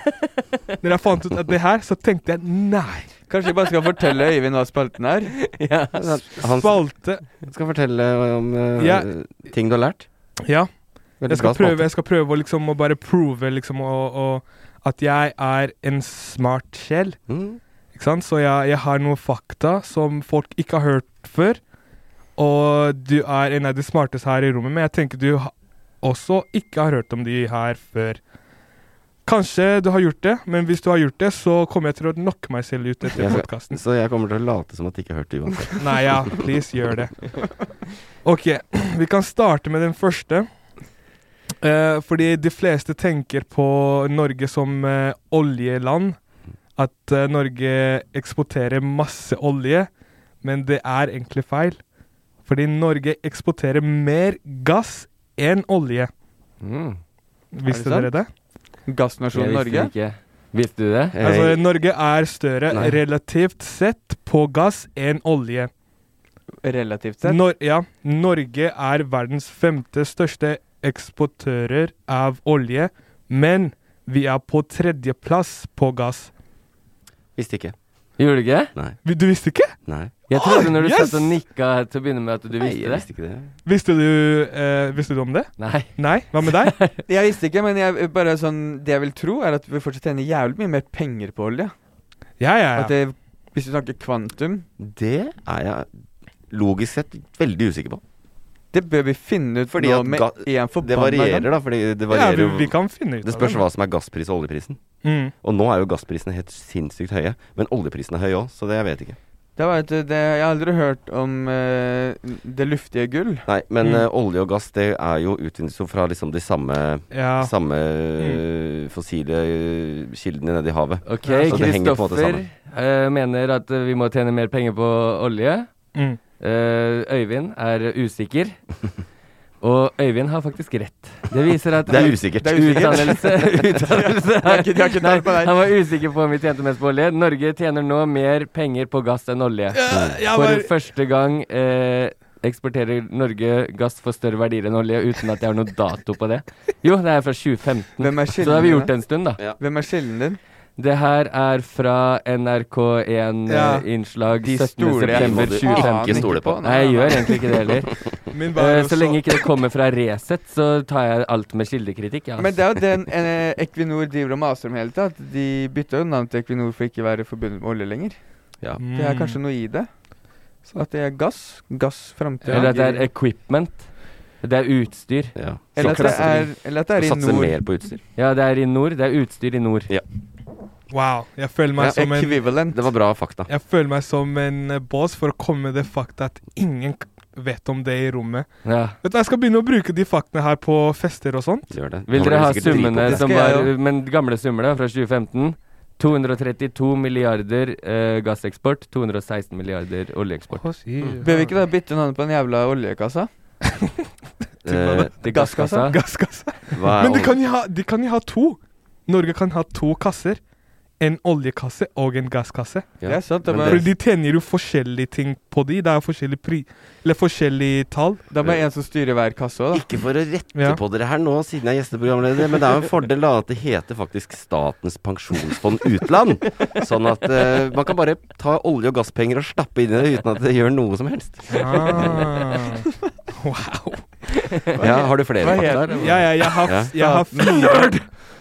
det her, så tenkte jeg nei. Kanskje jeg bare skal fortelle Øyvind hva spalten er? Ja. Han spalte skal fortelle om ting du har lært. Ja. Jeg skal prøve å liksom å bare prove liksom at jeg er en smart sjel. Ikke sant? Så jeg har noen fakta som folk ikke har hørt før. Og du er en av de smarteste her i rommet, men jeg tenker du også ikke har hørt om de her før. Kanskje du har gjort det, men hvis du har gjort det, så kommer jeg til å knokke meg selv ut etter podcasten. Så jeg kommer til å late som at jeg ikke har hørt det uansett. Nei, ja, please, gjør det. Ok, vi kan starte med den første. Fordi de fleste tenker på Norge som oljeland. At Norge eksporterer masse olje, men det er egentlig feil. Fordi Norge eksporterer mer gass enn olje. Visste dere det? Gassnasjonen Norge? Visste du det? Altså, Norge er større relativt sett på gass enn olje. Relativt sett? Norge er verdens 5. største eksportører av olje, men vi er på 3. plass på gass. Visste ikke. Gjorde du ikke? Nei. Du visste ikke? Nei. Jeg trodde når du satt og nikka til å begynne med at du visste det. Jeg visste ikke det. Visste du om det? Nei. Nei? Hva med deg? Jeg visste ikke, men det jeg vil tro er at vi fortsatt tjener jævlig mye mer penger på olje. Ja. At hvis du snakker kvantum... Det er jeg logisk sett veldig usikker på. Det bør vi finne ut fordi nå med en forbanna. Det varierer da, fordi det varierer jo. Vi kan finne ut av det. Det spørs hva som er gasspris og oljeprisen. Og nå er jo gassprisene helt sinnssykt høye, men oljeprisen er høy også, så det jeg vet ikke. Jeg har aldri hørt om det luftige gull. Nei, men olje og gass, det er jo utvinnet fra liksom de samme fossile kildene nede i havet. Ok, Kristoffer mener at vi må tjene mer penger på olje. Øyvind er usikker. Og Øyvind har faktisk rett. Det viser at det er usikkert. Utdannelse. Han var usikker på om vi tjente mest på olje. Norge tjener nå mer penger på gass enn olje. For første gang eksporterer Norge gass for større verdier enn olje, uten at jeg har noe dato på det. Jo, det er fra 2015. Så det har vi gjort en stund da. Hvem er kilden din? Det her er fra NRK1-innslag 17. september 2015. Ikke stole på. Nei, jeg gjør egentlig ikke det heller. Så lenge ikke det kommer fra Resett, så tar jeg alt med kildekritikk. Ja. Men det er jo den Equinor driver og maser om hele tatt. De bytter jo navn til Equinor for ikke være forbundet med olje lenger. Ja. Det er kanskje noe i det. At det er gass fremtid. Eller at det er equipment. Det er utstyr. Ja. Eller at det er i nord. Satser mer på utstyr. Ja, det er i nord. Det er utstyr i nord. Ja. Wow, jeg føler meg som det var bra fakta. Jeg føler meg som en boss for å komme med det fakta at ingen vet om det i rommet. Ja. Vet du, jeg skal begynne å bruke de faktene her på fester og sånt. Gjør det. Vil dere ha summene som var, men gamle summer da, fra 2015? 232 milliarder gasseksport, 216 milliarder oljeeksport. Bør vi ikke da bytte navn på en jævla oljekassa? Gasskassa? Gasskassa. Men de kan jo ha to. Norge kan ha to kasser. En oljekasse og en gasskasse. Ja. Det er sant. For de tjener jo forskjellige ting på de. Det er forskjellige tall. Da må en som styrer hver kasse også, da. Ikke for å rette på dere her nå, siden jeg er gjesteprogramleder, men det er jo en fordel da at det heter faktisk Statens pensjonsfond utland. Sånn at man kan bare ta olje- og gasspenger og stappe inn i det uten at det gjør noe som helst. Wow. Ja, har du flere fakta der? Ja, jeg har 4.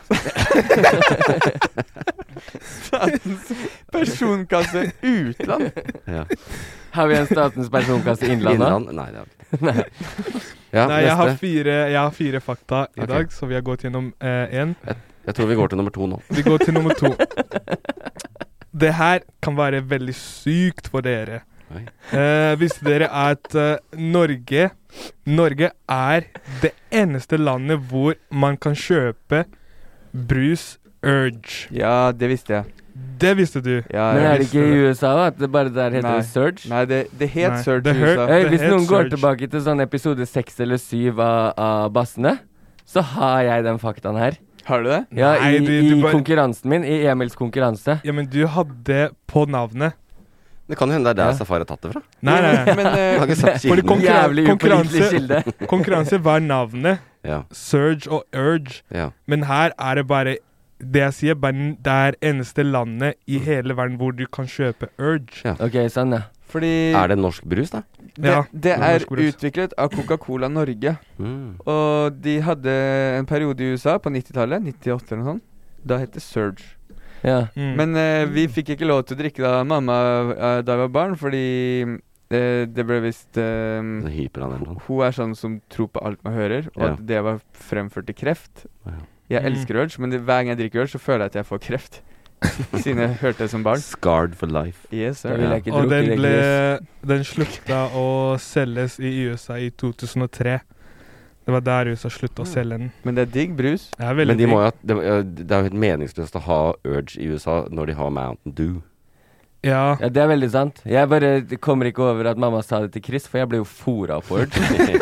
Statens personkasse utland. Ja. Har vi en statens personkasse innland da? Nei, det har vi ikke. Nei, jeg har fire fakta i dag, så vi har gått gjennom en. Jeg tror vi går til nummer 2 nå. Vi går til nummer 2. Det her kan være veldig sykt for dere. Visste dere at Norge er det eneste landet hvor man kan kjøpe brus Urge? Ja, det visste jeg. Det visste du. Ja, men er det ikke i USA at det bare der heter det Surge? Nei, det het Surge i USA. Hvis noen går tilbake til sånn episode 6 eller 7 av Bassene, så har jeg den faktaen her. Har du det? Ja, i konkurransen min, i Emils konkurranse. Ja, men du hadde på navnet. Det kan jo hende det er der Safari har tatt det fra. Nei. Men jævlig upålitelig kilde. Konkurranse var navnet. Surge og Urge. Men her er det bare det jeg sier, det er eneste landet i hele verden hvor du kan kjøpe Urge. Ok, sånn Fordi er det norsk brus da? Det er utviklet av Coca-Cola Norge. Og de hadde en periode i USA på 90-tallet, 98 eller noe sånt. Da het det Surge. Men vi fikk ikke lov til å drikke da mamma da jeg var barn, fordi det ble visst hun er sånn som tror på alt man hører, og at det var fremført til kreft. Jeg elsker Urge, men hver gang jeg drikker Urge så føler jeg at jeg får kreft. Siden jeg hørte det som barn. Scarred for life. Yes, sir. Og den slutta å selges i USA i 2003. Det var der USA slutta å selge den. Men det er digg brus. Men det er jo helt meningsløst å ha Urge i USA når de har Mountain Dew. Ja, det er veldig sant. Jeg bare kommer ikke over at mamma sa det til Chris, for jeg ble jo fora på Urge.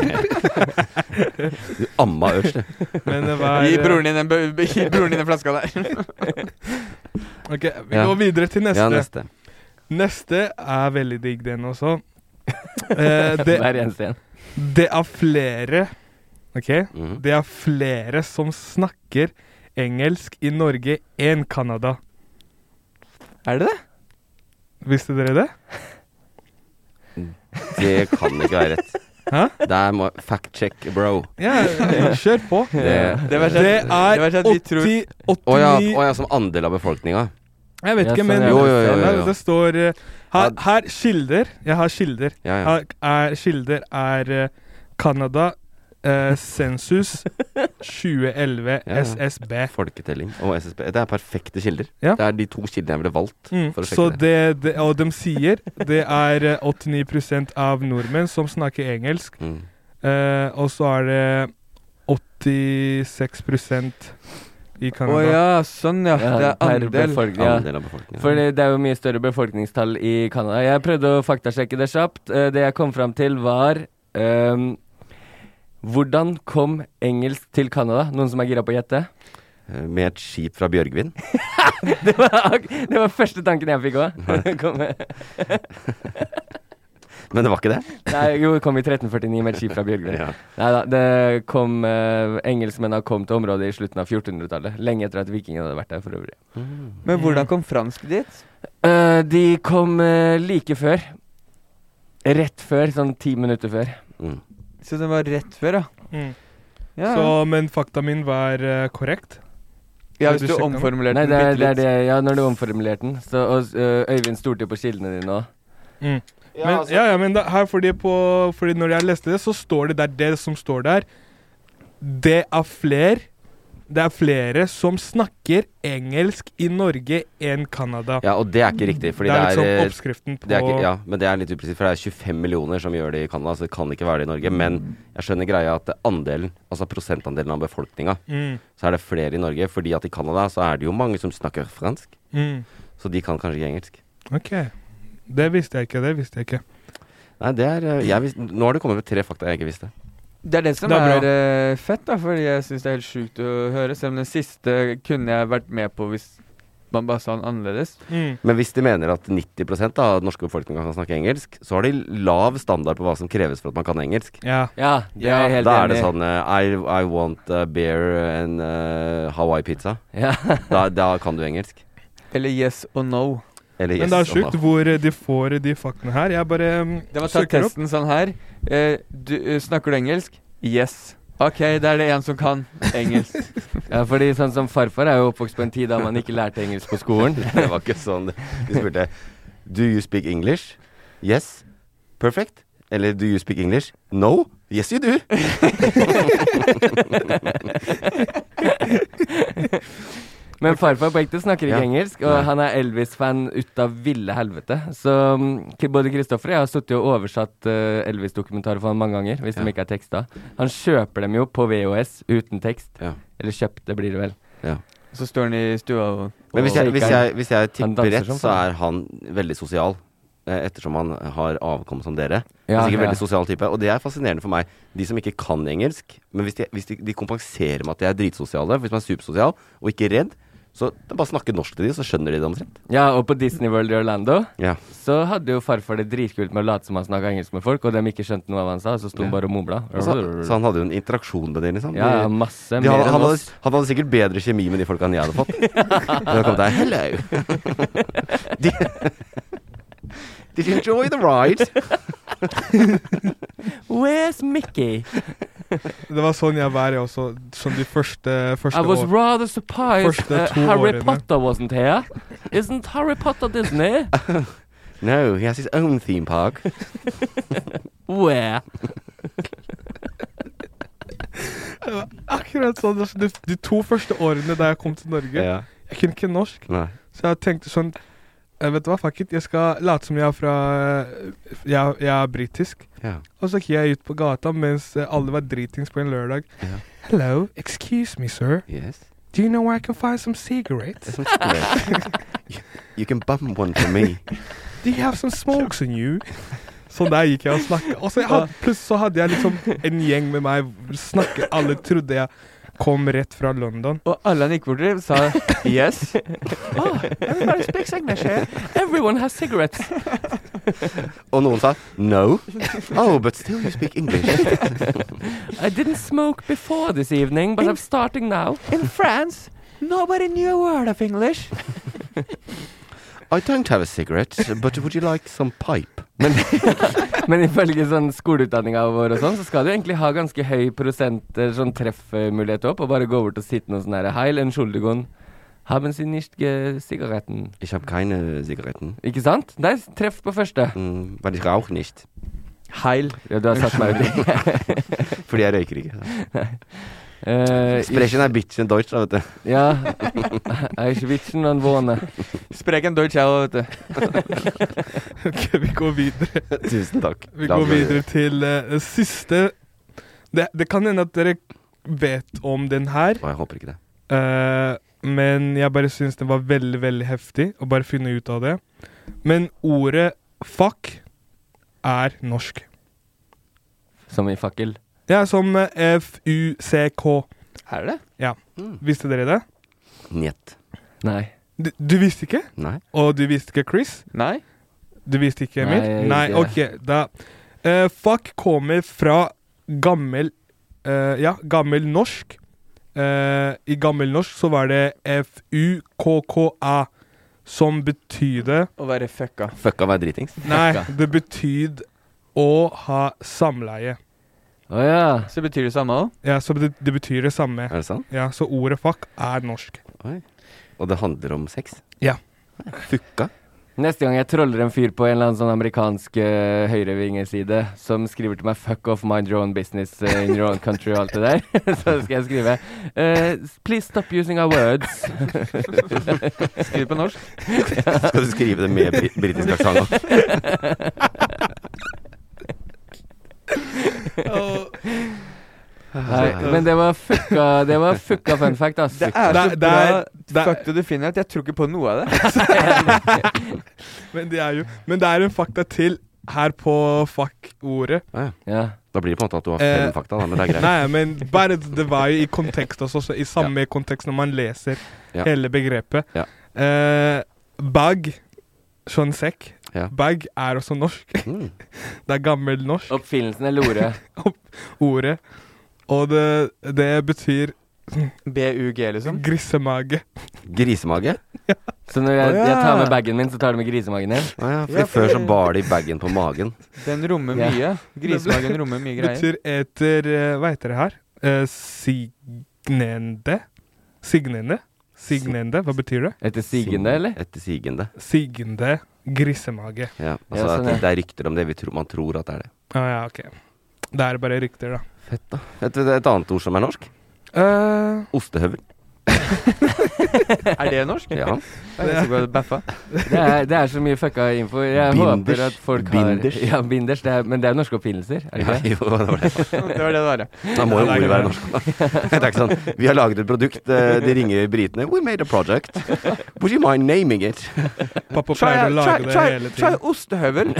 Du amma Urge, du. Gi broren din en flaske der. Ok, vi går videre til neste. Ja, neste. Neste er veldig digg den også. Det er flere, det er flere som snakker engelsk i Norge enn Canada. Er det det? Visste dere det? Det kan ikke være rett. Hæ? Der må fact check, bro. Ja, kjør på. Det er 89. Som andel av befolkninga. Jeg vet ikke, men det står her kilder. Jeg har kilder. Kilder er Canada Sensus 2011 SSB. Folketelling og SSB. Det er perfekte kilder. Det er de 2 kildene jeg ville valgt for å sjekke det. Og de sier det er 89% av nordmenn som snakker engelsk. Og så er det 86% i Canada. Sånn ja. Det er andel av befolkningen. For det er jo mye større befolkningstall i Canada. Jeg prøvde å faktasjekke det kjapt. Det jeg kom fram til var hvordan kom engelsk til Canada? Noen som er gira på å gjette? Med et skip fra Bjørgvin. det var første tanken jeg fikk også. Men det var ikke det? Nei, jo, det kom i 1349 med et skip fra Bjørgvin. Neida, det kom engelskmennene kom til området i slutten av 1400-tallet. Lenge etter at vikingene hadde vært der for øvrig. Men hvordan kom fransk dit? De kom like før. Rett før, sånn 10 minutter før. Så det var rett før, men fakta min var korrekt. Ja, hvis du omformulerte den det er det, når du omformulerte den. Så, og Øyvind stolte på kildene dine også. Men her, fordi når jeg leste det, så står det som står der. Det er flere som snakker engelsk i Norge enn Canada. Ja, og det er ikke riktig, fordi det er liksom oppskriften på... men det er litt upresis, for det er 25 millioner som gjør det i Canada, så det kan ikke være det i Norge. Men jeg skjønner greia at prosentandelen av befolkningen, så er det flere i Norge, fordi at i Canada så er det jo mange som snakker fransk. Så de kan kanskje ikke engelsk. Ok, det visste jeg ikke. Nei, nå har det kommet med 3 fakta jeg ikke visste. Det er det som er fett da, fordi jeg synes det er helt sykt å høre. Selv om den siste kunne jeg vært med på hvis man bare sa den annerledes. Men hvis de mener at 90% av den norske befolkningen kan snakke engelsk, så har de lav standard på hva som kreves for at man kan engelsk. Ja, det er helt da er det sånn I want beer and Hawaii pizza. Da kan du engelsk. Eller yes og no. Men det er sykt hvor de får de faktene her. Jeg bare det var tatt testen sånn her. Snakker du engelsk? Yes. Ok, da er det en som kan engelsk. Ja, fordi sånn som farfar er jo oppvokst på en tid da man ikke lærte engelsk på skolen. Det var ikke sånn. De spurte, do you speak English? Yes. Perfect. Eller do you speak English? No? Yes you do. Men farfar på ekte snakker ikke engelsk, og han Elvis-fan ut av ville helvete. Så både Kristoffer og jeg har suttet og oversatt Elvis-dokumentarer for han mange ganger, hvis de ikke tekstet. Han kjøper dem jo på VHS uten tekst. Eller kjøpte blir det vel. Så står han i stua og Men hvis jeg tipper rett, så han veldig sosial. Ettersom han har avkom som dere. Sikkert veldig sosial type. Og det fascinerende for meg. De som ikke kan engelsk, men hvis de kompenserer med at de dritsosiale, hvis man supersosial og ikke redd, så bare snakke norsk til de, så skjønner de det omtrent. Ja, og på Disney World i Orlando, så hadde jo farfar det dritkult med å late som han snakket engelsk med folk, og de ikke skjønte noe av hva han sa, så sto han bare og mumla. Så han hadde jo en interaksjon med det, liksom. Ja, masse. Han hadde sikkert bedre kjemi med de folka enn jeg hadde fått. Da kom det, hello! Did you enjoy the ride? Where's Mickey? Det var sånn jeg var også, som de første I was rather surprised Harry Potter wasn't here. Isn't Harry Potter Disney? No, he has his own theme park. Where? Det var akkurat sånn, de 2 første årene da jeg kom til Norge, jeg kunne ikke norsk. Så jeg tenkte sånn, vet du hva, fuck it, jeg skal late som jeg britisk. Og så gikk jeg ut på gata mens alle var dritings på en lørdag. Hello, excuse me, sir. Yes. Do you know where I can find some cigarettes? You can bum one for me. Do you have some smokes on you? Så der gikk jeg og snakket. Og så plutselig så hadde jeg liksom en gjeng med meg, snakket, alle trodde jeg kom rett fra London. Og alle han gikk bort til sa yes. Everybody speaks English here. Everyone has cigarettes. Og noen sa no. Oh, but still you speak English. I didn't smoke before this evening, but I'm starting now. In France, nobody knew a word of English. I don't have a cigarette, but would you like some pipe? Men ifølge sånn skoleutdanninga vår og sånn, så skal du egentlig ha ganske høy prosent sånn treffmulighet opp, og bare gå bort og sitte noe sånn her, Heil, Entschuldigung, haben Sie nicht Zigaretten? Ich habe keine Zigaretten. Ikke sant? Der, treff på første. Weil ich rauche nicht. Heil. Ja, du har satt meg ut i. Fordi jeg røyker ikke. Nei. Sprechen bitchen Deutsch, vet du. Ja, bitchen und wohne. Spreken Deutsch, vet du. Ok, vi går videre. Tusen takk. Vi går videre til siste. Det kan hende at dere vet om den her. Jeg håper ikke det. Men jeg bare synes det var veldig, veldig heftig å bare finne ut av det. Men ordet fuck norsk. Som i fakkel? Ja, som F-U-C-K. Er det? Ja. Visste dere det? Njet. Nei. Du visste ikke? Nei. Og du visste ikke Chris? Nei. Du visste ikke Emil? Nei, ok. Da, fuck kommer fra gammel norsk. I gammel norsk så var det F-U-K-K-A, som betydde å være fucka. Fucka være dritings? Nei, det betydde å ha samleie. Ja. Så betyr det samme også? Ja, så det betyr det samme. Er det sant? Ja, så ordet fuck norsk. Oi. Og det handler om sex? Ja. Fucka? Neste gang jeg troller en fyr på en eller annen sånn amerikansk høyrevingeside som skriver til meg fuck off, mind your own business in your own country og alt det der, så skal jeg skrive please stop using our words. Skriv på norsk. Skal du skrive det med britisk aksent også? Nei, men det var fucka fun fact, ass. Det er så bra fuck du finner at jeg tror ikke på noe av det. Men det er en fakta til her på fuck-ordet. Ja. Da blir det på en måte at du har 5 fakta, da, men det er greit. Nei, men bare det var jo i kontekst også, i samme kontekst når man leser hele begrepet. Bag, sånn sekk. Bag også norsk. Det er gammel norsk. Oppfinnelsen ordet. Ordet. Og det betyr B-U-G liksom? Grisemage. Grisemage? Ja. Så når jeg tar med bagen min, så tar du med grisemagen din? Fordi før så bar de bagen på magen. Den rommer mye. Grisemagen rommer mye greier. Det betyr hva heter det her? Signende? Signende, hva betyr det? Etter sigende, eller? Etter sigende. Sigende grisemage. Ja, altså sånn, at det er rykter om det, man tror at det er det. Ja, ok. Det er bare rykter, da. Fett da. Vet du et annet ord som er norsk? Ostehøvel. Er det norsk? Ja. Det er så mye fucka info. Jeg håper at folk binders. har... Ja, binders, men det er norske oppfinnelser, er det ikke? Ja, jo, det var det. Det var det var. Da må jo ordet være norsk. Det er ikke sånn, vi har laget et produkt, de ringer britene, we made a project. Would you mind naming it? Pappa pleier å lage det hele tiden. Try ostehøvel.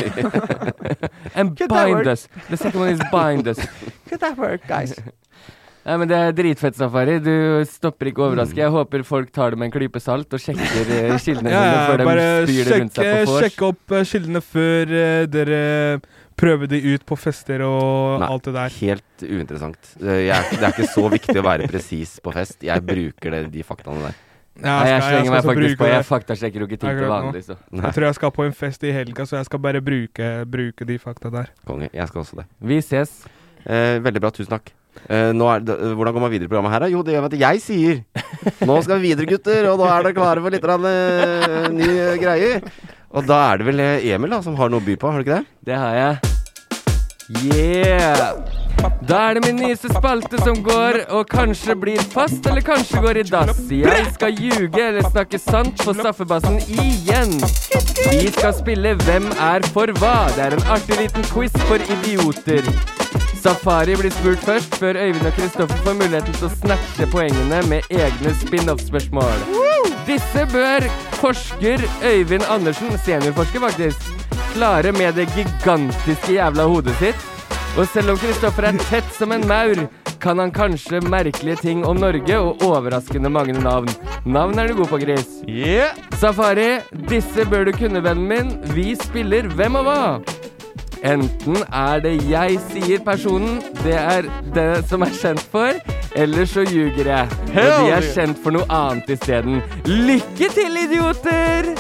And bind us. The second one is bind us. Could that work, guys? Nei, men det er dritfett, Safari. Du stopper ikke overraske. Jeg håper folk tar det med en klype salt og sjekker kildene sine før de spyr det rundt seg på vors. Sjekk opp kildene før dere prøver de ut på fester og alt det der. Helt uinteressant. Det er ikke så viktig å være presis på fest. Jeg bruker de faktaene der. Jeg slenger meg faktisk på. Jeg faktasjekker jo ikke ting til vanlig, så. Jeg tror jeg skal på en fest i helga, så jeg skal bare bruke de fakta der. Konge, jeg skal også det. Vi ses. Veldig bra, tusen takk. Hvordan går man videre i programmet her da? Jo, det gjør at jeg sier nå skal vi videre, gutter, og da er det klare for litt nye greier. Og da er det vel Emil da som har noe å by på, har du ikke det? Det har jeg. Yeah! Da er det min nyeste spalte som går, og kanskje blir fast, eller kanskje går i dass. Jeg skal ljuge eller snakke sant på straffebassen igjen. Vi skal spille Hvem er for hva? Det er en artig liten quiz for idioter. Safari blir spurt først, før Øyvind og Kristoffer får muligheten til å snatche poengene med egne spin-off-spørsmål. Disse bør forsker Øyvind Andersen, seniorforsker faktisk, klare med det gigantiske jævla hodet sitt. Og selv om Kristoffer er tett som en maur, kan han kanskje merkelige ting om Norge og overraskende mange navn. Navn er du god på, Gris. Yeah! Safari, disse bør du kunne, vennen min. Vi spiller Hvem og hva? Enten er det jeg sier personen, det er det som er kjent for, eller så ljuger jeg. Og de er kjent for noe annet i stedet. Lykke til, idioter!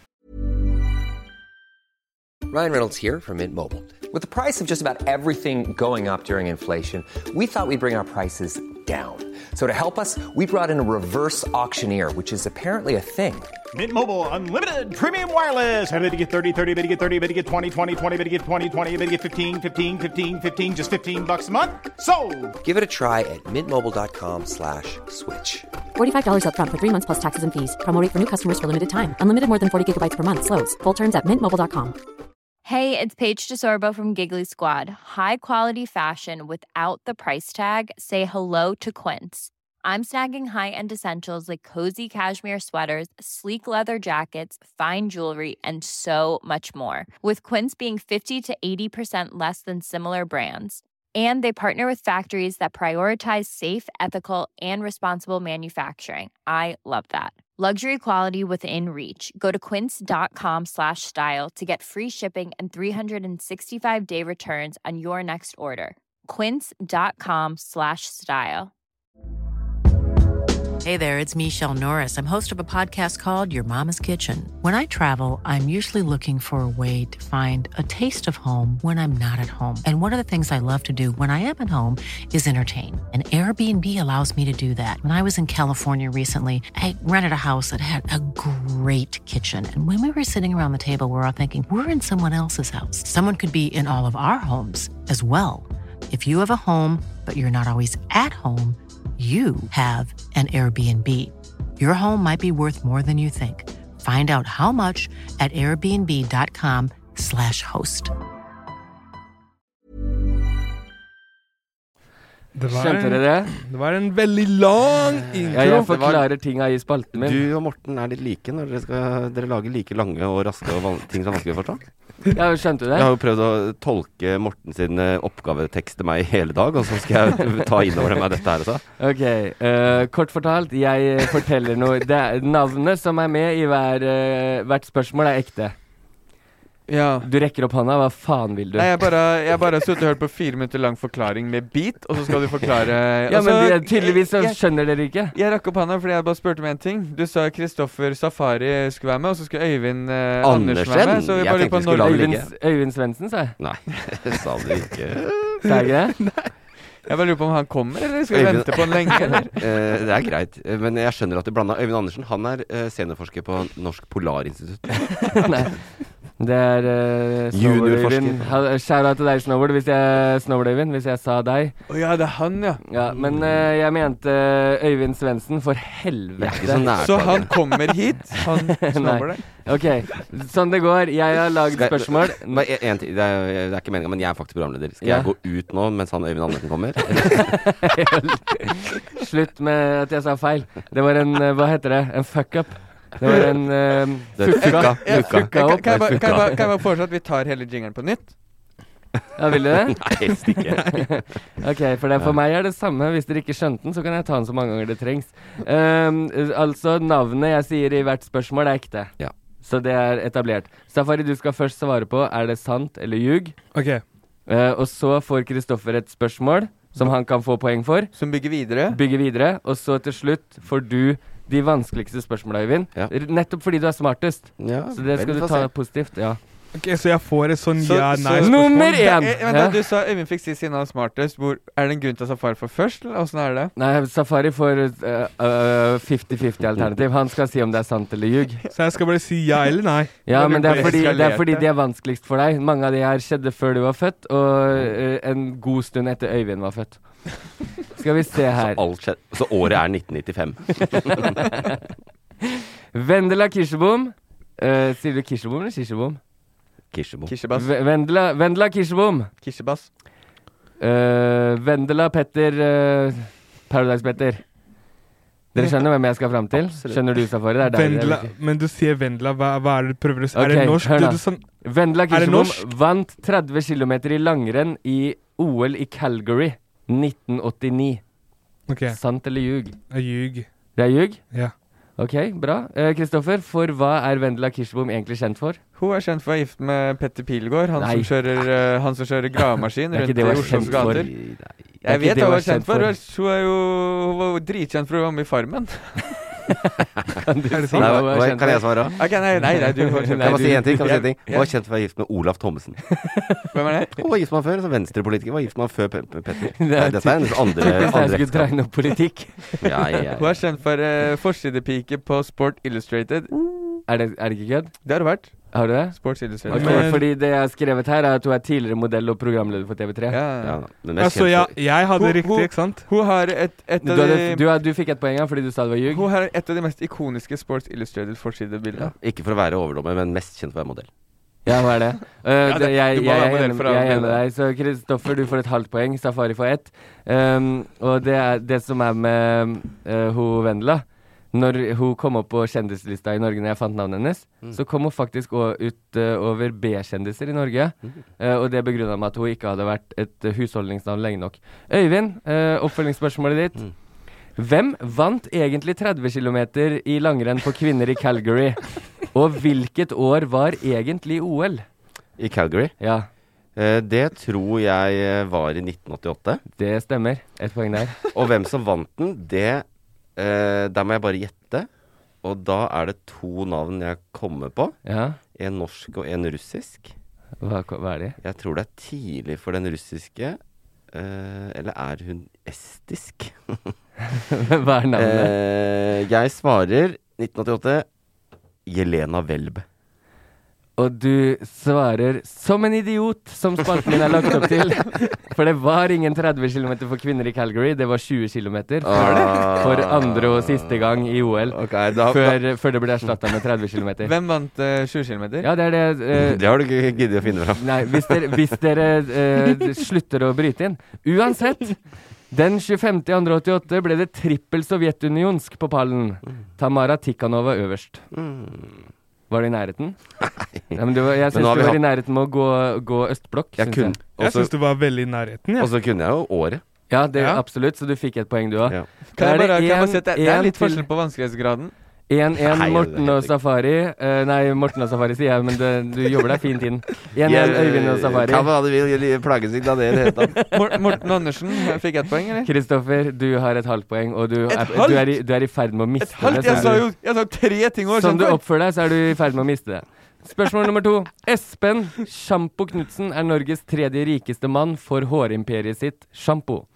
Ryan Reynolds here from Mint Mobile. With the price of just about everything going up during inflation, we thought we'd bring our prices down. So to help us, we brought in a reverse auctioneer, which is apparently a thing. Mint Mobile Unlimited Premium Wireless. How to get 30, 30, how to get 30, how to get 20, 20, 20, how to get 20, 20, how to get 15, 15, 15, 15, just $15 a month? Sold! Give it a try at mintmobile.com/switch. $45 up front for 3 months plus taxes and fees. Promo rate for new customers for limited time. Unlimited more than 40 gigabytes per month. Slows full terms at mintmobile.com. Hey, it's Paige DeSorbo from Giggly Squad. High quality fashion without the price tag. Say hello to Quince. I'm snagging high-end essentials like cozy cashmere sweaters, sleek leather jackets, fine jewelry, and so much more. With Quince being 50 to 80% less than similar brands. And they partner with factories that prioritize safe, ethical, and responsible manufacturing. I love that. Luxury quality within reach. Go to quince.com/style to get free shipping and 365-day returns on your next order. Quince.com/style. Hey there, it's Michelle Norris. I'm host of a podcast called Your Mama's Kitchen. When I travel, I'm usually looking for a way to find a taste of home when I'm not at home. And one of the things I love to do when I am at home is entertain. And Airbnb allows me to do that. When I was in California recently, I rented a house that had a great kitchen. And when we were sitting around the table, we were all thinking, we're in someone else's house. Someone could be in all of our homes as well. If you have a home, but you're not always at home, you have an Airbnb. Your home might be worth more than you think. Find out how much at airbnb.com/host. Skjønte dere det? Det var en veldig lang intro. Ja, jeg forklarer tinga i spalten min. Du og Morten er litt like når dere lager like lange og raske og ting som er vanskelig å forstå. Ja, skjønte du det? Jeg har jo prøvd å tolke Morten sin oppgavetekst til meg hele dag, og så skal jeg ta innover meg dette her også. Ok, kort fortalt, jeg forteller noe. Navnet som er med i hvert spørsmål er ekte. Ja. Du rekker opp hånda, hva faen vil du? Nei, jeg bare har suttet og hørt på 4 minutter lang forklaring med beat, og så skal du forklare. Ja, men tydeligvis så skjønner dere ikke. Jeg rakk opp hånda fordi jeg bare spurte meg en ting. Du sa Kristoffer Safari skulle være med, og så skulle Øyvind Andersen være med. Så vi bare på Øyvind Svendsen, sa jeg. Nei, sa du ikke. Sa jeg ikke det? Nei. Jeg bare lurer på om han kommer, eller skal vi vente på han lenge, eller? Det greit, men jeg skjønner at du blander. Øyvind Andersen, han seniorforsker på Norsk Polarinstitutt. Nei, det Snowboard-Øyvind. Shout-out til deg, Snowboard, Snowboard-Øyvind, hvis jeg sa deg. Ja, det han, ja. Men jeg mente Øyvind Svendsen, for helvete. Så han kommer hit, han Snowboarder? Ok, sånn det går. Jeg har laget spørsmål. Det er ikke meningen, men jeg faktisk programleder. Skal jeg gå ut nå mens han Øyvind Andersen kommer? Slutt med at jeg sa feil. Det var hva heter det? En fuck-up. Det var en fucka opp. Kan jeg bare foreslå at vi tar hele jingeren på nytt? Ja, vil du det? Nei, helst ikke. Ok, for meg det samme. Hvis dere ikke skjønte den, så kan jeg ta den så mange ganger det trengs. Altså, navnet jeg sier i hvert spørsmål ekte. Ja. Så det etablert. Safari, du skal først svare på, det sant eller ljug? Ok. Og så får Kristoffer et spørsmål som han kan få poeng for. Som bygger videre. Og så til slutt får du de vanskeligste spørsmålene, Øyvind. Ja. Nettopp fordi du smartest. Ja, så det skal du ta positivt, ja. Ok, så jeg får et sånn ja-nei-spørsmål. Nummer 1! Du sa Øyvind fikk si siden han smartest. Det en grunn til at Safari får først, eller hvordan det? Nei, Safari får 50-50 alternativ. Han skal si om det sant eller ljug. Så jeg skal bare si ja eller nei? Ja, men det fordi de vanskeligst for deg. Mange av de her skjedde før du var født, og en god stund etter Øyvind var født. Skal vi se her. Så året 1995. Vendela Kirsebom. Sier du Kirsebom eller Kirsebom? Kirsebas. Vendela Kirsebom. Kirsebas. Vendela Petter Paradise Petter. Dere skjønner hvem jeg skal frem til? Skjønner du, Safari? Vendela, men du sier Vendela. Hva det du prøver å si? Okay, det norsk? Vendela Kirsebom vant 30 kilometer i langrenn i OL i Calgary 1989. Okay. Sant eller ljug? Ljug. Det ljug? Ja. Ok, bra. Kristoffer, for hva Vendela Kirsebom egentlig kjent for? Hun kjent for å være gift med Petter Pilgaard, han som kjører gravemaskin rundt i Oslos gater. Jeg vet hva hun var kjent for. Hun var jo dritkjent for å være med i Farmen. Kan jeg svare? Okay, nei, du får kjent. Kan jeg si en ting? Hun var kjent for å være gift med Olaf Thommessen. Hvem det? Hun var gift med han før, så venstrepolitiker var gift med han før Petter. Dette hennes andre ekskap. Jeg skulle dreie opp politikk. Hun kjent for forsidepike på Sport Illustrated. Er det ikke kødd? Det har det vært. Har du det? Sports Illustrated. Okay, fordi det jeg har skrevet her at hun tidligere modell og programleder for TV3. Altså, jeg hadde riktig, ikke sant? Hun har du fikk et poeng fordi du sa det var ljug. Hun har et av de mest ikoniske Sports Illustrated forsidebilder. Ikke for å være overdommer, men mest kjent for å være modell. Ja, hva det? Jeg er enig med deg. Så Kristoffer, du får et halvt poeng. Safari får 1. Og det som med hun Vendela. Når hun kom opp på kjendislista i Norge når jeg fant navnet hennes, så kom hun faktisk ut over B-kjendiser i Norge. Og det begrunnet med at hun ikke hadde vært et husholdningsnavn lenge nok. Øyvind, oppfølgingsspørsmålet ditt. Hvem vant egentlig 30 kilometer i langrenn for kvinner i Calgary? Og hvilket år var egentlig OL? I Calgary? Ja. Det tror jeg var i 1988. Det stemmer. Et poeng der. Og hvem som vant den, der må jeg bare gjette. Og da det 2 navn jeg kommer på. Ja. En norsk og en russisk. Hva det? Jeg tror det tidlig for den russiske. Eller hun estisk? Hva navnet? Jeg svarer 1988 Jelena Welb. Og du svarer som en idiot, som spalten min lagt opp til. For det var ingen 30 kilometer for kvinner i Calgary. Det var 20 kilometer for andre og siste gang i OL. Okay, før det ble erstattet med 30 kilometer. Hvem vant 20 kilometer? Ja, det det. Det har du ikke giddet å finne fram. Nei, hvis dere slutter å bryte inn. Uansett, den 25.2.88 ble det trippel sovjetunionsk på pallen. Tamara Tikhanova øverst. Var det i nærheten? Ja, men jeg synes du var i nærheten med å gå østblokk. Jeg synes du var veldig i nærheten, ja. Og så kunne jeg jo året. Ja, absolutt, så du fikk et poeng du også. Ja. Kan jeg bare si at det litt forskjell på vanskelighetsgraden? 1-1 Morten og Safari. Nei, Morten og Safari sier jeg, men du jobber deg fint inn. 1-1 Øyvind og Safari. Hva var det vi plagesigt av det hele tatt? Morten Andersen fikk et poeng, eller? Kristoffer, du har et halvt poeng, og du er i ferd med å miste det. Jeg sa 3 ting år. Som du oppfører deg, så er du i ferd med å miste det. Spørsmål nummer 2. Espen Shampoo Knudsen Norges 3. rikeste mann for hårimperiet sitt Shampoo.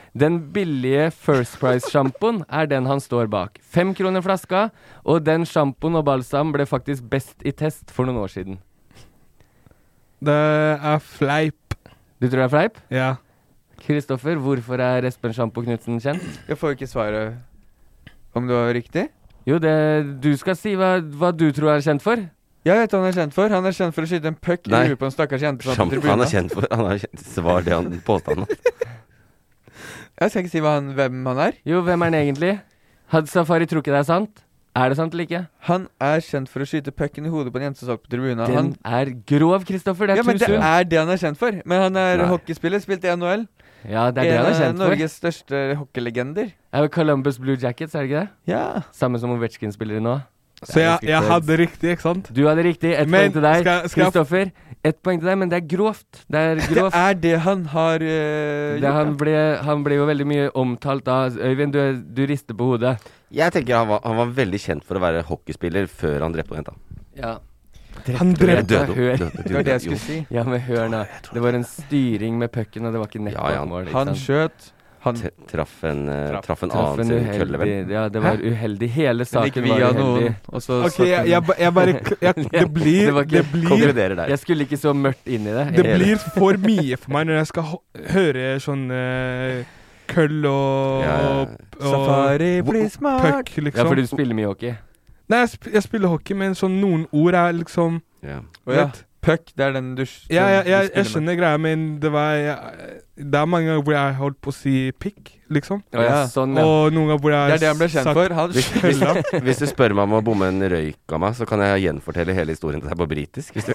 Den billige First Price-sjampoen den han står bak. 5 kroner flaska, og den sjampoen og balsam ble faktisk best i test for noen år siden. Det fleip. Du tror det fleip? Ja. Kristoffer, hvorfor Espen Sjampo Knudsen kjent? Jeg får ikke svaret om det var riktig. Jo, du skal si hva du tror kjent for. Jeg vet hva han kjent for. Han kjent for å skyte en puck i huet på en stakkars jente. Han kjent for, svar det han påstanden. Jeg skal ikke si hvem han Jo, hvem han egentlig? Hadde Safari tror ikke det sant? Det sant eller ikke? Han kjent for å skyte pucken i hodet på en jente som satt på tribunen. Den grov, Kristoffer. Det men det det han kjent for. Men han hockeyspiller, spilte i NHL. Ja, det det han kjent for. Norges største hockeylegender. Columbus Blue Jackets, det ikke det? Ja. Samme som Ovechkin spiller nå. Så jeg hadde riktig, ikke sant? Du hadde riktig, 1 poeng til deg. Kristoffer, 1 poeng til deg, men det grovt. Det grovt. Det han har han ble jo veldig mye omtalt da. Øyvind, du rister på hodet. Jeg tenker han var veldig kjent for å være hockeyspiller før han drepte jenta. Ja. Han drepte hør. Det var det jeg skulle si. Ja, men hør nå. Det var en styring med pucken, og det var ikke nettmål. Han skjøt. Han traff en annen sin kølle, vel? Ja, det var uheldig. Hele saken var uheldig. Ok, jeg bare det blir konkluderer der. Jeg skulle ikke så mørkt inn i det. Det blir for mye for meg når jeg skal høre sånn køll og Safari, bli smart. Puck, liksom. Ja, for du spiller mye hockey. Nei, jeg spiller hockey, men sånn noen ord liksom vet. Puck, det den du jeg skjønner greia, men det mange ganger hvor jeg holdt på å si pikk, liksom. Sånn, og noen ganger hvor jeg det han ble kjent for. Hvis du spør meg om å bomme en røyk av meg, så kan jeg gjenfortelle hele historien til deg på britisk, hvis du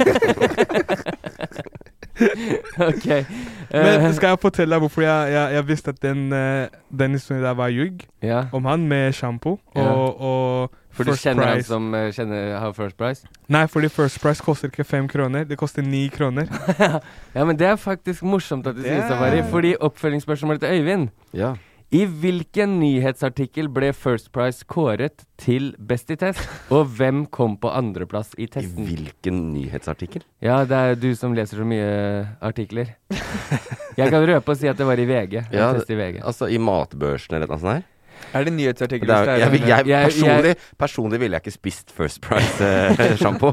Ok. Men skal jeg fortelle deg hvorfor jeg visste at den historien der var ljug om han med shampoo og for du kjenner han som har First Price? Nei, fordi First Price koster ikke 5 kroner. Det koster 9 kroner. Ja, men det faktisk morsomt at du sier Safari, fordi oppfølgingsspørsmålet til Øyvind. Ja. I hvilken nyhetsartikkel ble First Price kåret til best i test, og hvem kom på andreplass i testen? I hvilken nyhetsartikkel? Ja, det du som leser så mye artikler. Jeg kan røpe og si at det var i VG. Test i VG. Altså i Matbørsen eller noe sånt her? Det nyhetsartikkel? Personlig ville jeg ikke spist First Price-sjampo.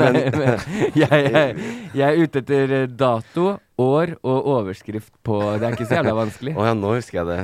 Jeg ute etter dato, år og overskrift på. Det ikke så jævla vanskelig. Ja, nå husker jeg det.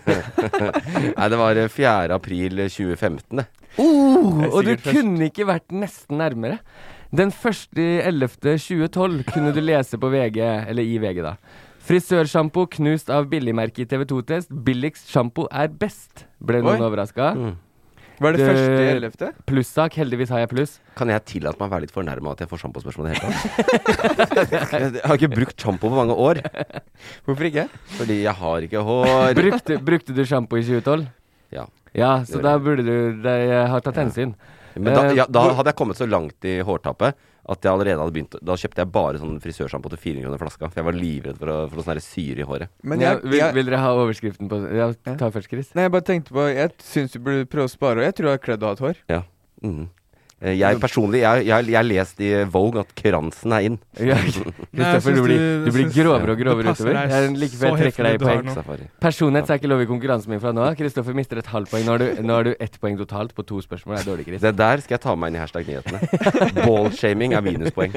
Nei, det var 4. april 2015. Og du kunne ikke vært nesten nærmere. Den 1.11.2012 kunne du lese på VG, eller i VG da. Frisørsjampo knust av billigmerke i TV2-test. Billigst sjampo best. Ble noen overrasket? Var det 1.11? Plussak, heldigvis har jeg pluss. Kan jeg tillate meg å være litt fornærmet at jeg får sjampospørsmål i det hele tatt? Jeg har ikke brukt sjampo på mange år. Hvorfor ikke? Fordi jeg har ikke hår. Brukte du sjampo i 2012? Ja. Ja, så da burde du ha tatt hensyn. Men da hadde jeg kommet så langt i hårtappet at jeg allerede hadde begynt. Da kjøpte jeg bare sånn frisørsjampo til 4 kroner flaska, for jeg var livredd for noe sånn syre i håret. Men vil dere ha overskriften på? Ta først, Chris. Nei, jeg bare tenkte på, jeg synes du burde prøve å spare, og jeg tror jeg har kledd å ha et hår. Ja. Jeg personlig, jeg lest i Vogue at kransen inn. Kristoffer, du blir grovere og grovere utover. Jeg liker for jeg trekker deg i poeng. Personlighet ikke lov i konkurransen min fra nå. Kristoffer mister et halvt poeng. Nå har du 1 poeng totalt på 2 spørsmål. Det dårlig, Chris. Det der skal jeg ta med meg inn i #nyhetene. Ball-shaming minuspoeng.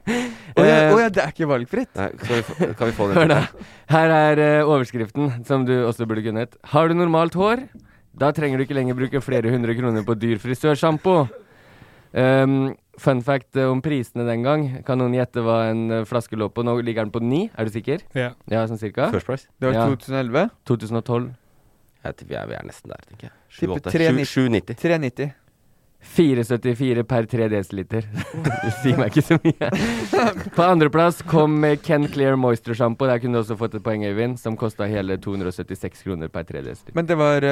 Det ikke valgfritt. Nei, kan vi få den? Her overskriften, som du også burde kunnet. Har du normalt hår? Da trenger du ikke lenger bruke flere 100 kroner på dyr frisørsjampo. Fun fact om prisene den gang. Kan noen gjette hva en flaske lå på? Nå ligger den på 9, du sikker? Ja. Ja, sånn cirka. First Price. Det var 2011? 2012. Jeg tipper vi nesten der, tenker jeg. 7,90. 3,90. 4,74 per 3 desiliter. Det sier meg ikke så mye. På andreplass kom Ken Clear Moisture Shampoo. Der kunne du også fått et poeng, Øyvind, som kostet hele 276 kroner per 3 desiliter. Men det var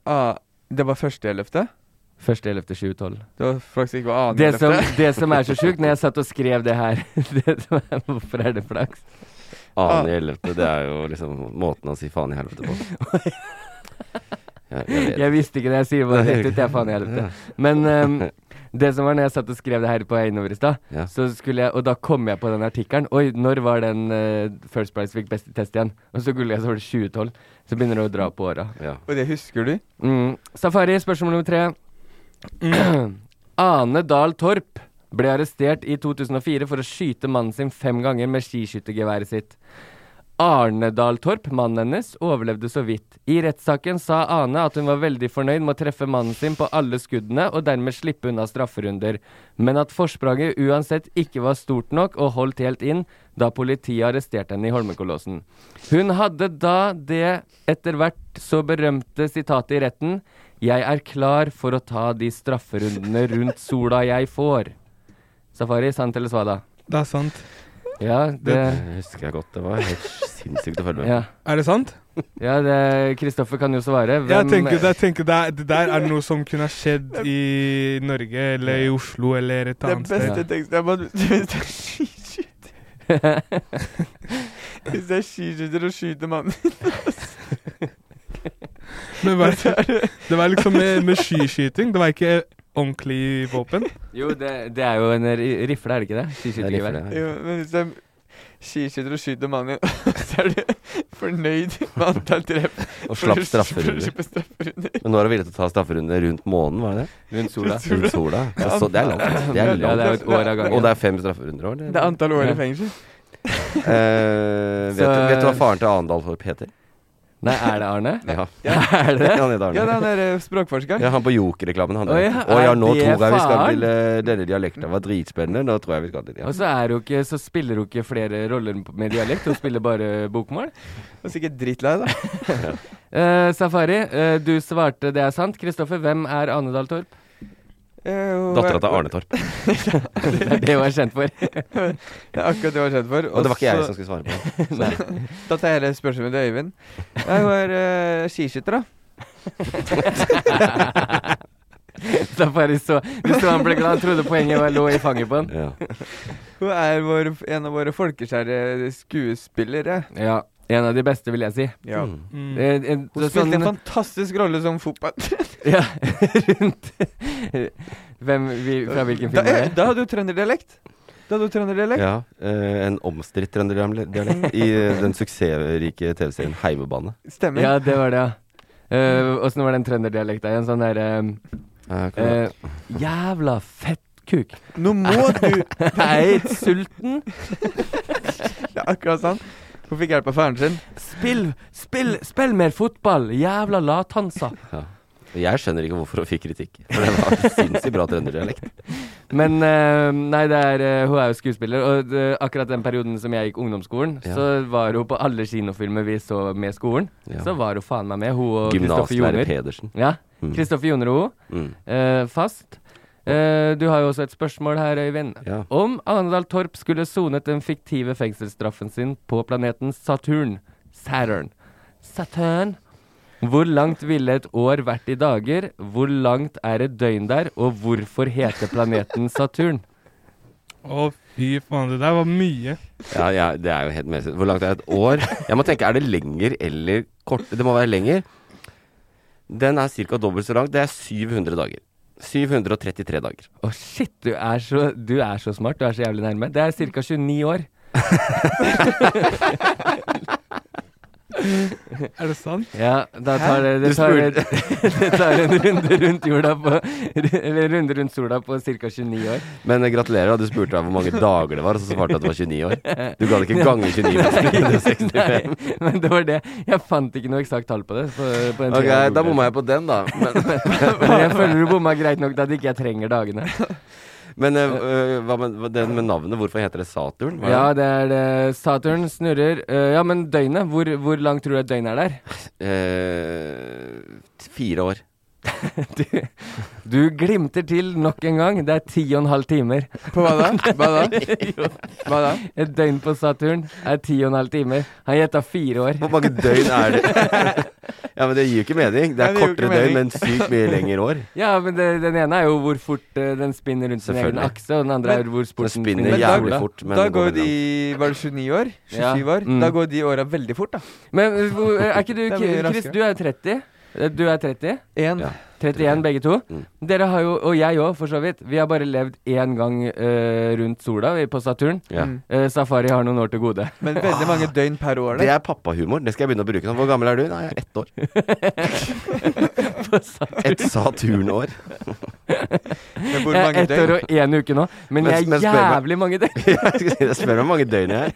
1.11.? 1.11.2012. Det var faktisk ikke hva annen det som så sjukt, når jeg satt og skrev det her hvorfor det flaks? Annen i 11., det jo liksom måten å si faen i helvete på. Jeg visste ikke det jeg sier, bare rett ut, jeg faen i helvete. Men Det som var når jeg satt og skrev det her på innover i sted, så skulle jeg, og da kom jeg på den artikkelen. Oi, når var den First Prize fikk beste test igjen? Og så googlet jeg, så var det 2012. Så begynner det å dra på året. Ja. Og det husker du? Safari, spørsmål nummer 3. Ane Dahl Torp ble arrestert i 2004 for å skyte mannen sin 5 ganger med skiskyttergeværet sitt. Arne Dahl Torp, mannen hennes, overlevde så vidt. I rettssaken sa Ane at hun var veldig fornøyd med å treffe mannen sin på alle skuddene og dermed slippe unna strafferunder, men at forspranget uansett ikke var stort nok og holdt helt inn da politiet arresterte henne i Holmenkollåsen. Hun hadde da det etter hvert så berømte sitatet i retten: «Jeg er klar for å ta de strafferundene rundt sola jeg får». Safari, sant eller svada? Det er sant. Ja, det husker jeg godt. Det var helt sinnssykt å følge med. Ja. Er det sant? Ja, Kristoffer kan jo svare. Jeg tenker det der er noe som kunne ha skjedd i Norge, eller i Oslo, eller et annet sted. Det beste tekstet er bare hvis det er skiskytter. Hvis det er skiskytter og skyter mannen. Men det var liksom med skiskyting. Det var ikke ordentlig våpen. Jo, det er jo en rifle, er det ikke det? Skiskyttergevær. Jo, men hvis det er skiskytter og skyter mannen, så er du fornøyd med antall trepp. Og slapp strafferunder. Men nå er du villig til å ta strafferunder rundt månen, var det det? Rundt sola. Rundt sola. Så det er langt. Det er langt. Ja, det er jo et år av gangen. Og det er 5 strafferunder år. Det er antall år i fengsel. Vet du hva faren til Arne Dahl Torp heter? Nei, er det Arne? Ja. Er det? Han heter Arne. Ja, han er språkforsker. Ja, han på Joker-reklamen. Han ja, nå tror jeg vi skal til denne dialekten. Det var dritspennende. Nå tror jeg vi skal til det. Og så spiller hun ikke flere roller med dialekt. Hun spiller bare bokmål. Og sikkert drittlei, da. Safari, du svarte det er sant. Kristoffer, hvem er Ane Dahl Torp? Datteren til Arne Torp. Det er det hun er kjent for. Det er akkurat det hun er kjent for. Og det var ikke jeg som skulle svare på det. Da tar jeg hele spørsmålet til Øyvind. Hun er skiskytter, da. Safari så han ble glad. Han trodde poenget lå i fanget på han. Ja. Hun er en av våre folkeskjære skuespillere. Ja. En av de beste, vil jeg si. Ja. Hun spilte en fantastisk rolle som fotball. Ja, rundt fra hvilken film er det? Da hadde du trønderdialekt. Ja, en omstridt trønderdialekt i den suksessrike TV-serien Heimebane. Stemmer. Ja, det var det, ja. Hvordan var den trønderdialekta igjen? Sånn der jævla fettkuk. Nå må du Hei, sulten. Det er akkurat sånn. Hun fikk hjelp av faren sin. Spill mer fotball, jævla latansa. Ja. Jeg skjønner ikke hvorfor hun fikk kritikk. For det var sinnssykt bra trønderdialekt. Men nei, hun er jo skuespiller. Og akkurat den perioden som jeg gikk ungdomsskolen, så var hun på alle kinofilmer vi så med skolen. Ja. Så var hun faen meg med. Hun og Kristoffer Joner. Gymnaslærer Pedersen. Ja, Kristoffer Joner og hun. Fast. Du har jo også et spørsmål her, Øyvind. Ja. Om Ane Dahl Torp skulle sonet den fiktive fengselsstraffen sin på planeten Saturn. Hvor langt ville et år vært i dager? Hvor langt er et døgn der? Og hvorfor heter planeten Saturn? Å, fy faen, det der var mye. Ja, det er jo helt mesig. Hvor langt er et år? Jeg må tenke, er det lenger eller kort? Det må være lenger. Den er cirka dobbelt så lang. Det er 700 dager. 733 dager. Å shit, du er så smart. Du er så jævlig nærme. Det er cirka 29 år. Er det sant? Ja, da tar det tar en runde rundt jorda eller runde rundt sola på ca. 29 år. Men gratulerer da, du spurte deg hvor mange dager det var, og så svarte at det var 29 år. Du ga det ikke gange 29 med 65. Nei, men det var det. Jeg fant ikke noe eksakt tall på det. På ok, da bomma jeg på den da. Men jeg føler du bomma greit nok da at ikke jeg trenger dagene. Men hva med den med navnet? Hvorfor heter det Saturn? Ja, det er det. Saturn snurrer. Ja, men døgnet. Hvor langt tror du at døgnet er der? 4 år. Du glimter til nok en gang. Det er 10,5 timer. På hva da? Hva da? Et døgn på Saturn er 10,5 timer. Han gjettet 4 år. Hvor mange døgn er det? Ja, men det gir jo ikke mening. Det er kortere døgn, men sykt mye lenger år. Ja, men den ene er jo hvor fort den spinner rundt sin egen akse, og den andre er hvor sport den spinner jævlig fort. Men da går de, var det 29 år? 27 år? Da går de åra veldig fort, da. Men er ikke du, Chris, du er 30? Du er 30? 1. 31 begge to. Dere har jo, og jeg også for så vidt, vi har bare levd en gang rundt sola på Saturn. Safari har noen år til gode. Men veldig mange døgn per år. Det er pappahumor, det skal jeg begynne å bruke. Hvor gammel er du? Nei, jeg er 1 år. Et Saturnår. Jeg er 1 år og 1 uke nå, men jeg er jævlig mange døgn. Jeg spør meg hvor mange døgn jeg er.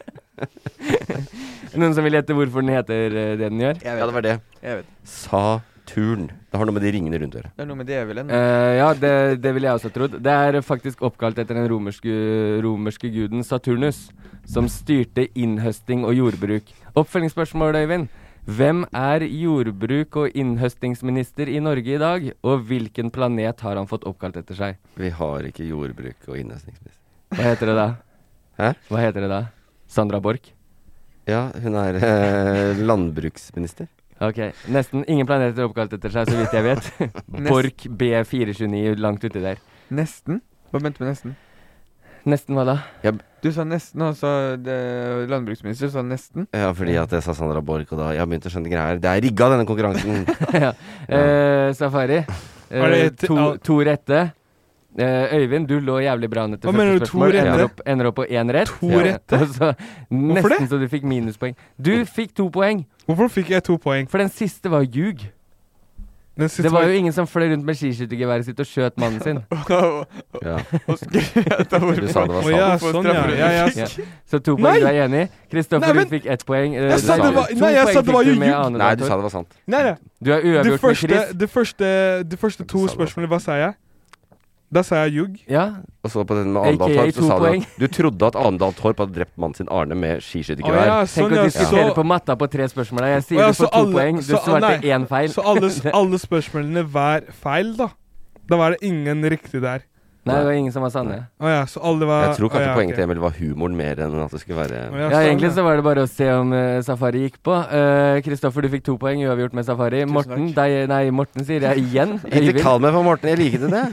Noen som vil gjette hvorfor den heter det den gjør? Ja, det var det. Jeg vet. Saturn. Det har noe med de ringene rundt å gjøre. Det er noe med djevelen. Ja, det ville jeg også trodd. Det er faktisk oppkalt etter den romerske guden Saturnus, som styrte innhøsting og jordbruk. Oppfølgingsspørsmål, Øyvind. Hvem er jordbruk- og innhøstingsminister i Norge i dag, og hvilken planet har han fått oppkalt etter seg? Vi har ikke jordbruk- og innhøstningsminister. Hva heter det da? Hæ? Hva heter det da? Sandra Borch? Ja, hun er landbruksminister. Ok, nesten ingen planeter oppkalt etter seg, så vidt jeg vet. Borch B429 langt uti der. Nesten? Hva mente du med nesten? Nesten hva da? Du sa nesten, og så landbruksminister sa nesten. Ja, fordi at jeg sa Sandra Borch, og da jeg begynte å skjønne greier. Det er rigga, denne konkurransen. Safari. To rette. Øyvind, du lå jævlig bra an etter første spørsmål. Ender opp på 1 rett. 2 rette? Nesten så du fikk minuspoeng. Du fikk 2 poeng. Hvorfor fikk jeg 2 poeng? For den siste var ljug. Det var jo ingen som fløy rundt med skiskyttergeværet sitt og skjøt mannen sin. Ja. Du sa det var sant. Så 2 poeng, du er enig? Kristoffer, du fikk 1 poeng. Jeg sa det var ljug. Nei, du sa det var sant. Nei. Du er uavgjort med Chris. De første 2 spørsmålene, hva sa jeg? Da sa jeg ljug. Ja. Og så på den med Arendal Torp, så sa du at du trodde at Arendal Torp hadde drept mannen sin Arne med skiskyttergevær. Tenk å diskutere på matta på 3 spørsmål. Jeg sier du får 2 poeng. Du svarte 1 feil. Så alle spørsmålene var feil, da? Da var det ingen riktig der. Nei, det var ingen som var sanne. Så alle var... Jeg tror kanskje poenget til Emil var humoren mer enn at det skulle være... Ja, egentlig så var det bare å se om Safari gikk på. Kristoffer, du fikk 2 poeng, uavgjort med Safari. Morten sier jeg igjen. Ikke kall meg for Morten, jeg liker det.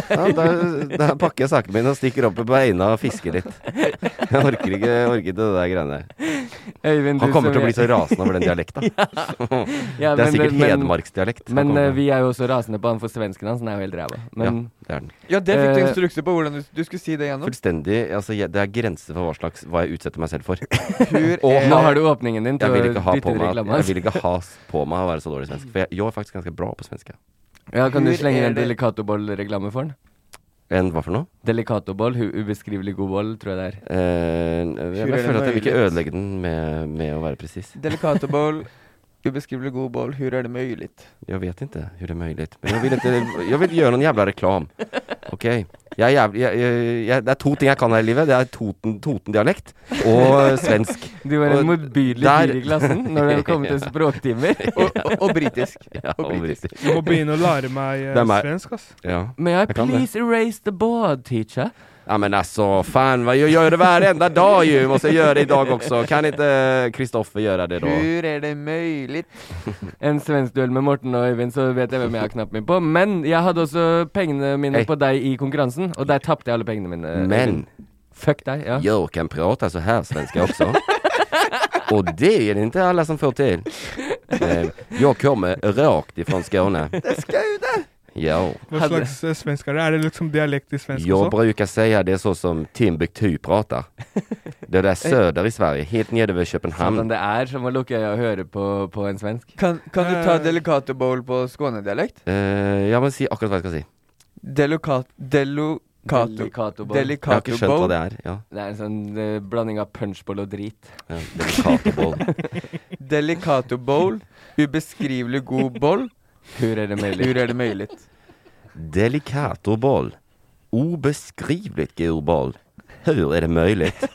Da pakker jeg sakene mine og stikker opp på beina og fisker litt. Jeg orker ikke det der greiene. Øyvind, han kommer til å bli så rasende over den dialekta. Det er sikkert Hedmarksdialekt. Men vi er jo også rasende på han for svensken hans, den er jo helt ræva. Ja, det er den. Ja, det fikk du instrukser på hvordan du skulle si det igjennom. Fullstendig, altså det er grenser for hva jeg utsetter meg selv for. Nå har du åpningen din til å dytte reklame. Jeg vil ikke ha på meg å være så dårlig svensk, for jeg er faktisk ganske bra på svensk. Ja, kan du slenge en Delicatoboll-reklame for den? En hva for noe? Delicatoboll, ubeskrivelig god boll, tror jeg det er. Jeg føler at jeg vil ikke ødelegge den med å være precis. Delicatoboll, ubeskrivelig god boll, hur är det möjligt? Jag vet inte hur det är möjligt. Men jag vill göra någon jävla reklam. Okej. Det er 2 ting jeg kan her i livet. Det er Toten-dialekt og svensk. Du var en motbydelig dyr i klassen når det kom til språktimer. og britisk. Ja, og britisk. Du må begynne å lære meg svensk, ass. Ja. May I please erase the board, teacher? Ja men alltså, fan vad jag gör det varenda dag ju. Måste jag göra det idag också. Kan inte Kristoffer göra det då? Hur är det möjligt? En svensk duell med Morten og Øyvind, så vet jeg hvem jeg har knappen min på. Men jeg hadde også pengene mine på deg i konkurransen, og der tappte jeg alle pengene mine. Men fuck deg, ja. Jag kan prata så här svenska också. Och det är det inte alla som får till. Jag kommer rakt ifrån Skåne. Det ska ju det. Ja. Hva slags svensk er det? Er det liksom dialekt i svensk jag också? Brukar säga det så som Timbuktu pratar. Det där söder i Sverige, helt nere vid Köpenhamn. Sånn det er som å lukke øya og høre på en svensk. Kan du ta Delicato Bowl på Skåne-dialekt? Ja, men si akkurat hva jeg skal si. Delicato Bowl. Jeg har ikke skjønt hva det er. Ja. Det er en sånn blanding av punchboll og drit. Ja, Delicato Bowl. Delicato Bowl, ubeskrivelig god boll. Hur är det möjligt? Hur är det möjligt? Delicato boll. Obeskrivligt god boll. Hur är det möjligt?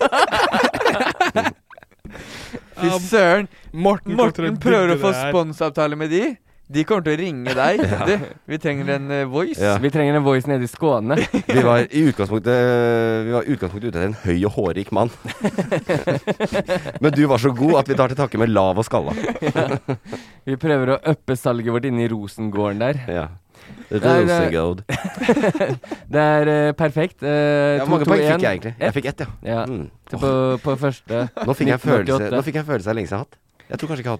Fy søren. Morten prøver å få sponsavtale med de. De kommer til å ringe deg. Ja. Vi trenger en voice. Ja. Vi trenger en voice nede i Skåne. Vi var i utgangspunktet ute etter en høy og hårrik mann. Men du var så god at vi tar til takke med lav og skalla. Ja. Vi prøver å øppe salget vårt inne i Rosengården der. Ja. Rosengård. Det er perfekt. Hvor mange poeng fikk jeg egentlig? Jeg fikk 1, ja. På første. Nå fikk jeg en følelse av lenge siden jeg har hatt. Jeg tror kanskje ikke jeg har hatt den før.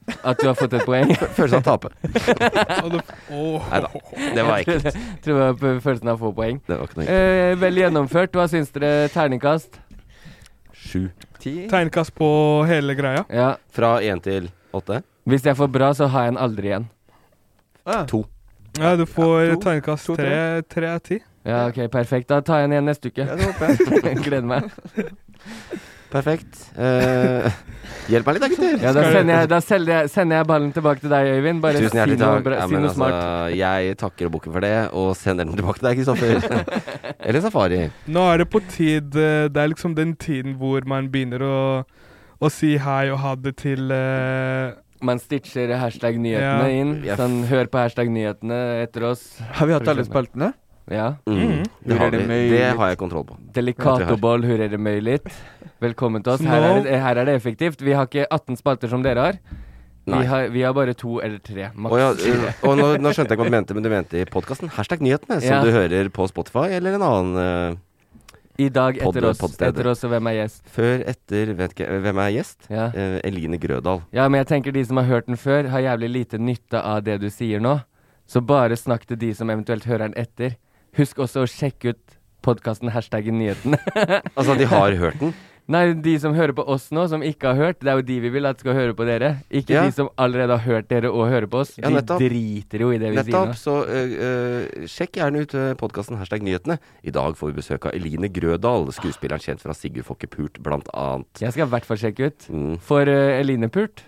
At du har fått et poeng? Følelsen av å tape. Neida, det var ekkelt. Tror det var følelsen av å få poeng. Det var ikke noe ekkelt. Vel gjennomført. Hva syns dere? Terningkast? 7. 10. Tegnekast på hele greia? Ja. Fra 1 til 8? Hvis jeg får bra, så har jeg en aldri igjen. 2. Ja, du får tegnekast 3 av 10. Ja, ok, perfekt. Da tar jeg den igjen neste uke. Ja, det håper jeg. Gleder meg. Perfekt. Hjelp meg litt da, gutter. Ja, da sender jeg ballen tilbake til deg, Øyvind. Bare Tusen hjertelig takk. Si noe smart. Jeg takker og bukker for det, og sender den tilbake til deg, Kristoffer. Eller Safari. Nå er det på tid. Det er liksom den tiden hvor man begynner å si hei og ha det til Man stitcher #nyhetene inn. Sånn, hør på #nyhetene etter oss. Har vi hatt alle spaltene? Ja. Det har jeg kontroll på. Delicatoboll, hurrer det møyligt. Velkommen til oss. Her er det effektivt. Vi har ikke 18 spalter som dere har. Vi har bare 2 eller 3. Og nå skjønte jeg ikke hva du mente, men du mente i podcasten #nyhetene, som du hører på Spotify, eller en annen I dag etter oss, og hvem er gjest? Før, etter, vet ikke, hvem er gjest? Ja. Eline Grødal. Ja, men jeg tenker de som har hørt den før, har jævlig lite nytte av det du sier nå. Så bare snakk til de som eventuelt hører den etter. Husk også å sjekke ut podcasten #nyhetene. Altså, de har hørt den? Nei, de som hører på oss nå, som ikke har hørt, det er jo de vi vil at skal høre på dere. Ikke de som allerede har hørt dere og hører på oss. De driter jo i det vi sier nå. Så sjekk gjerne ut podcasten #nyhetene. I dag får vi besøk av Eline Grødal, skuespilleren kjent fra Sigurd Fokke Pult, blant annet. Jeg skal i hvert fall sjekke ut. For Eline Pult.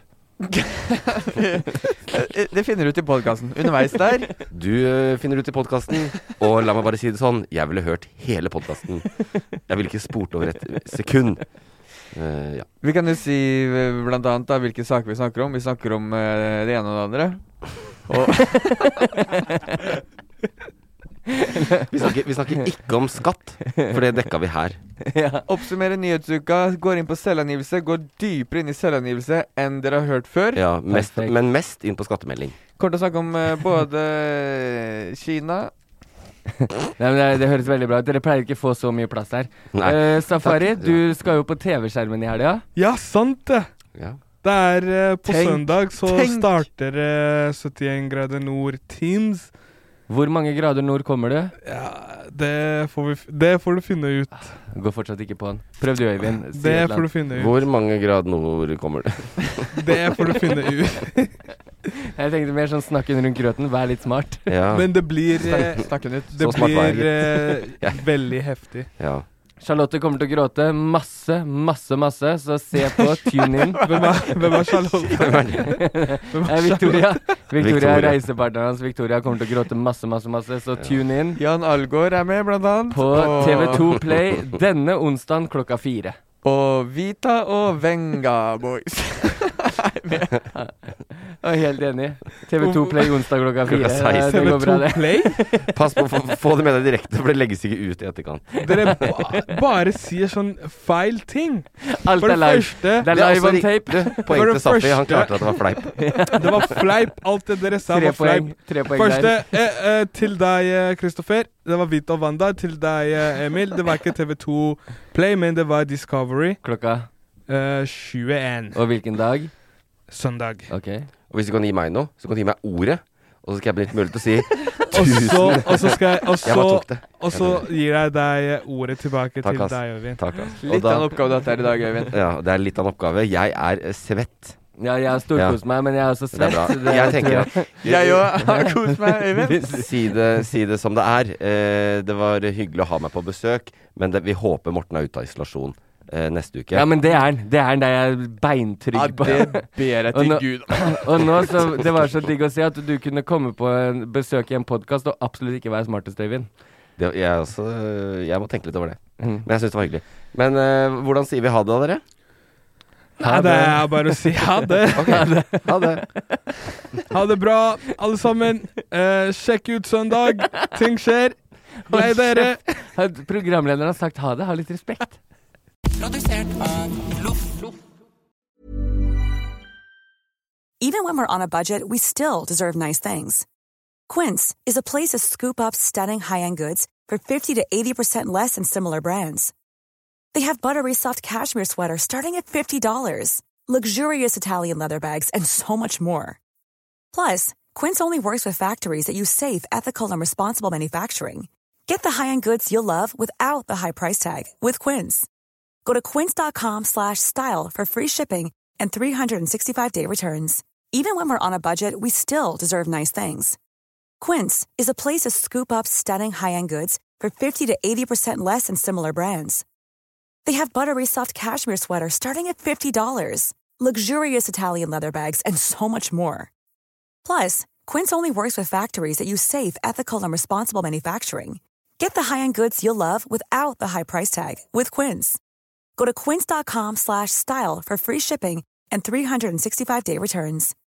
Det finner du ut i podcasten. Underveis der. Du finner ut i podcasten. Og la meg bare si det sånn, jeg ville hørt hele podcasten. Jeg ville ikke spurt over et sekund. Ja. Vi kan jo si blant annet da hvilke saker vi snakker om. Vi snakker om det ene og det andre. Vi snakker ikke om skatt, for det dekka vi her. Oppsummere nyhetsuka, går inn på selvangivelse, går dypere inn i selvangivelse enn dere har hørt før. Ja, men mest inn på skattemelding. Kort å snakke om både Kina. Nei, men det høres veldig bra ut. Dere pleier ikke å få så mye plass her. Safari, du skal jo på TV-skjermen i helga. Ja, sant det. Ja. Det er på søndag så starter 71 grader nord Teams. Hvor mange grader nord kommer det? Ja, det får du finne ut. Går fortsatt ikke på den. Prøv du, Øyvind. Det får du finne ut. Hvor mange grader nord kommer det? Det får du finne ut. Jeg tenkte mer sånn snakken rundt grøten. Vær litt smart. Ja. Men det blir veldig heftig. Ja. Charlotte kommer til å gråte masse, så se på, tune in. Hvem er Charlotte? Victoria. Victoria er reisepartneren hans. Victoria kommer til å gråte masse, så tune in. Jan Algaard er med, blant annet. På TV2 Play denne onsdagen 4:00. Og Vita og Venga Boys. Jeg er helt enig. TV2 Play onsdag 4:00. TV2 Play? Pass på å få det med deg direkte, for det legges ikke ut i etterkant. Dere bare sier sånn feil ting. Alt er live. Det er live on tape. Poeng til Safi, han klarte at det var fleip. Det var fleip. Alt det dere sa var fleip. 3 poeng første, til deg, Kristoffer. Det var Vita og Wanda. Til deg, Emil. Det var ikke TV2 Play, men det var Discovery. Klokka? 21. Og hvilken dag? Søndag. Ok. Og hvis du kan gi meg noe, så kan du gi meg ordet, og så skal jeg bli litt mulig til å si Og så gir jeg deg ordet tilbake til deg, Øyvind. Takk, litt av en oppgave dette er i dag, Øyvind. Ja, det er litt av en oppgave. Jeg er svett. Ja, jeg har storkost meg, men jeg er også svett. Det er bra. Jeg tenker at jeg òg har kost meg, Øyvind. Si det som det er. Det var hyggelig å ha meg på besøk, men vi håper Morten er ute av isolasjon neste uke. Ja, men det er han. Det er jeg beintrygg på. Ja, det ber jeg til Gud. Og nå, det var så digg å si at du kunne komme på besøk i en podcast og absolutt ikke være smartest, Øyvind. Jeg må tenke litt over det. Men jeg synes det var hyggelig. Men hvordan sier vi ha det da, dere? Nei, det er bare å si ha det. Okay. Ha det. Ha det bra, alle sammen. Sjekk ut søndag. Ting skjer. Glei dere. Programlederen har sagt ha det. Ha litt respekt. Even when we're on a budget, we still deserve nice things. Quince is a place to scoop up stunning high-end goods for 50 to 80% less than similar brands. They have buttery soft cashmere sweaters starting at $50, luxurious Italian leather bags, and so much more. Plus, Quince only works with factories that use safe, ethical, and responsible manufacturing. Get the high-end goods you'll love without the high price tag with Quince. Go to quince.com/style for free shipping and 365-day returns. Even when we're on a budget, we still deserve nice things. Quince is a place to scoop up stunning high-end goods for 50 to 80% less than similar brands. They have buttery soft cashmere sweaters starting at $50, luxurious Italian leather bags, and so much more. Plus, Quince only works with factories that use safe, ethical, and responsible manufacturing. Get the high-end goods you'll love without the high price tag with Quince. Go to quince.com/style for free shipping and 365-day returns.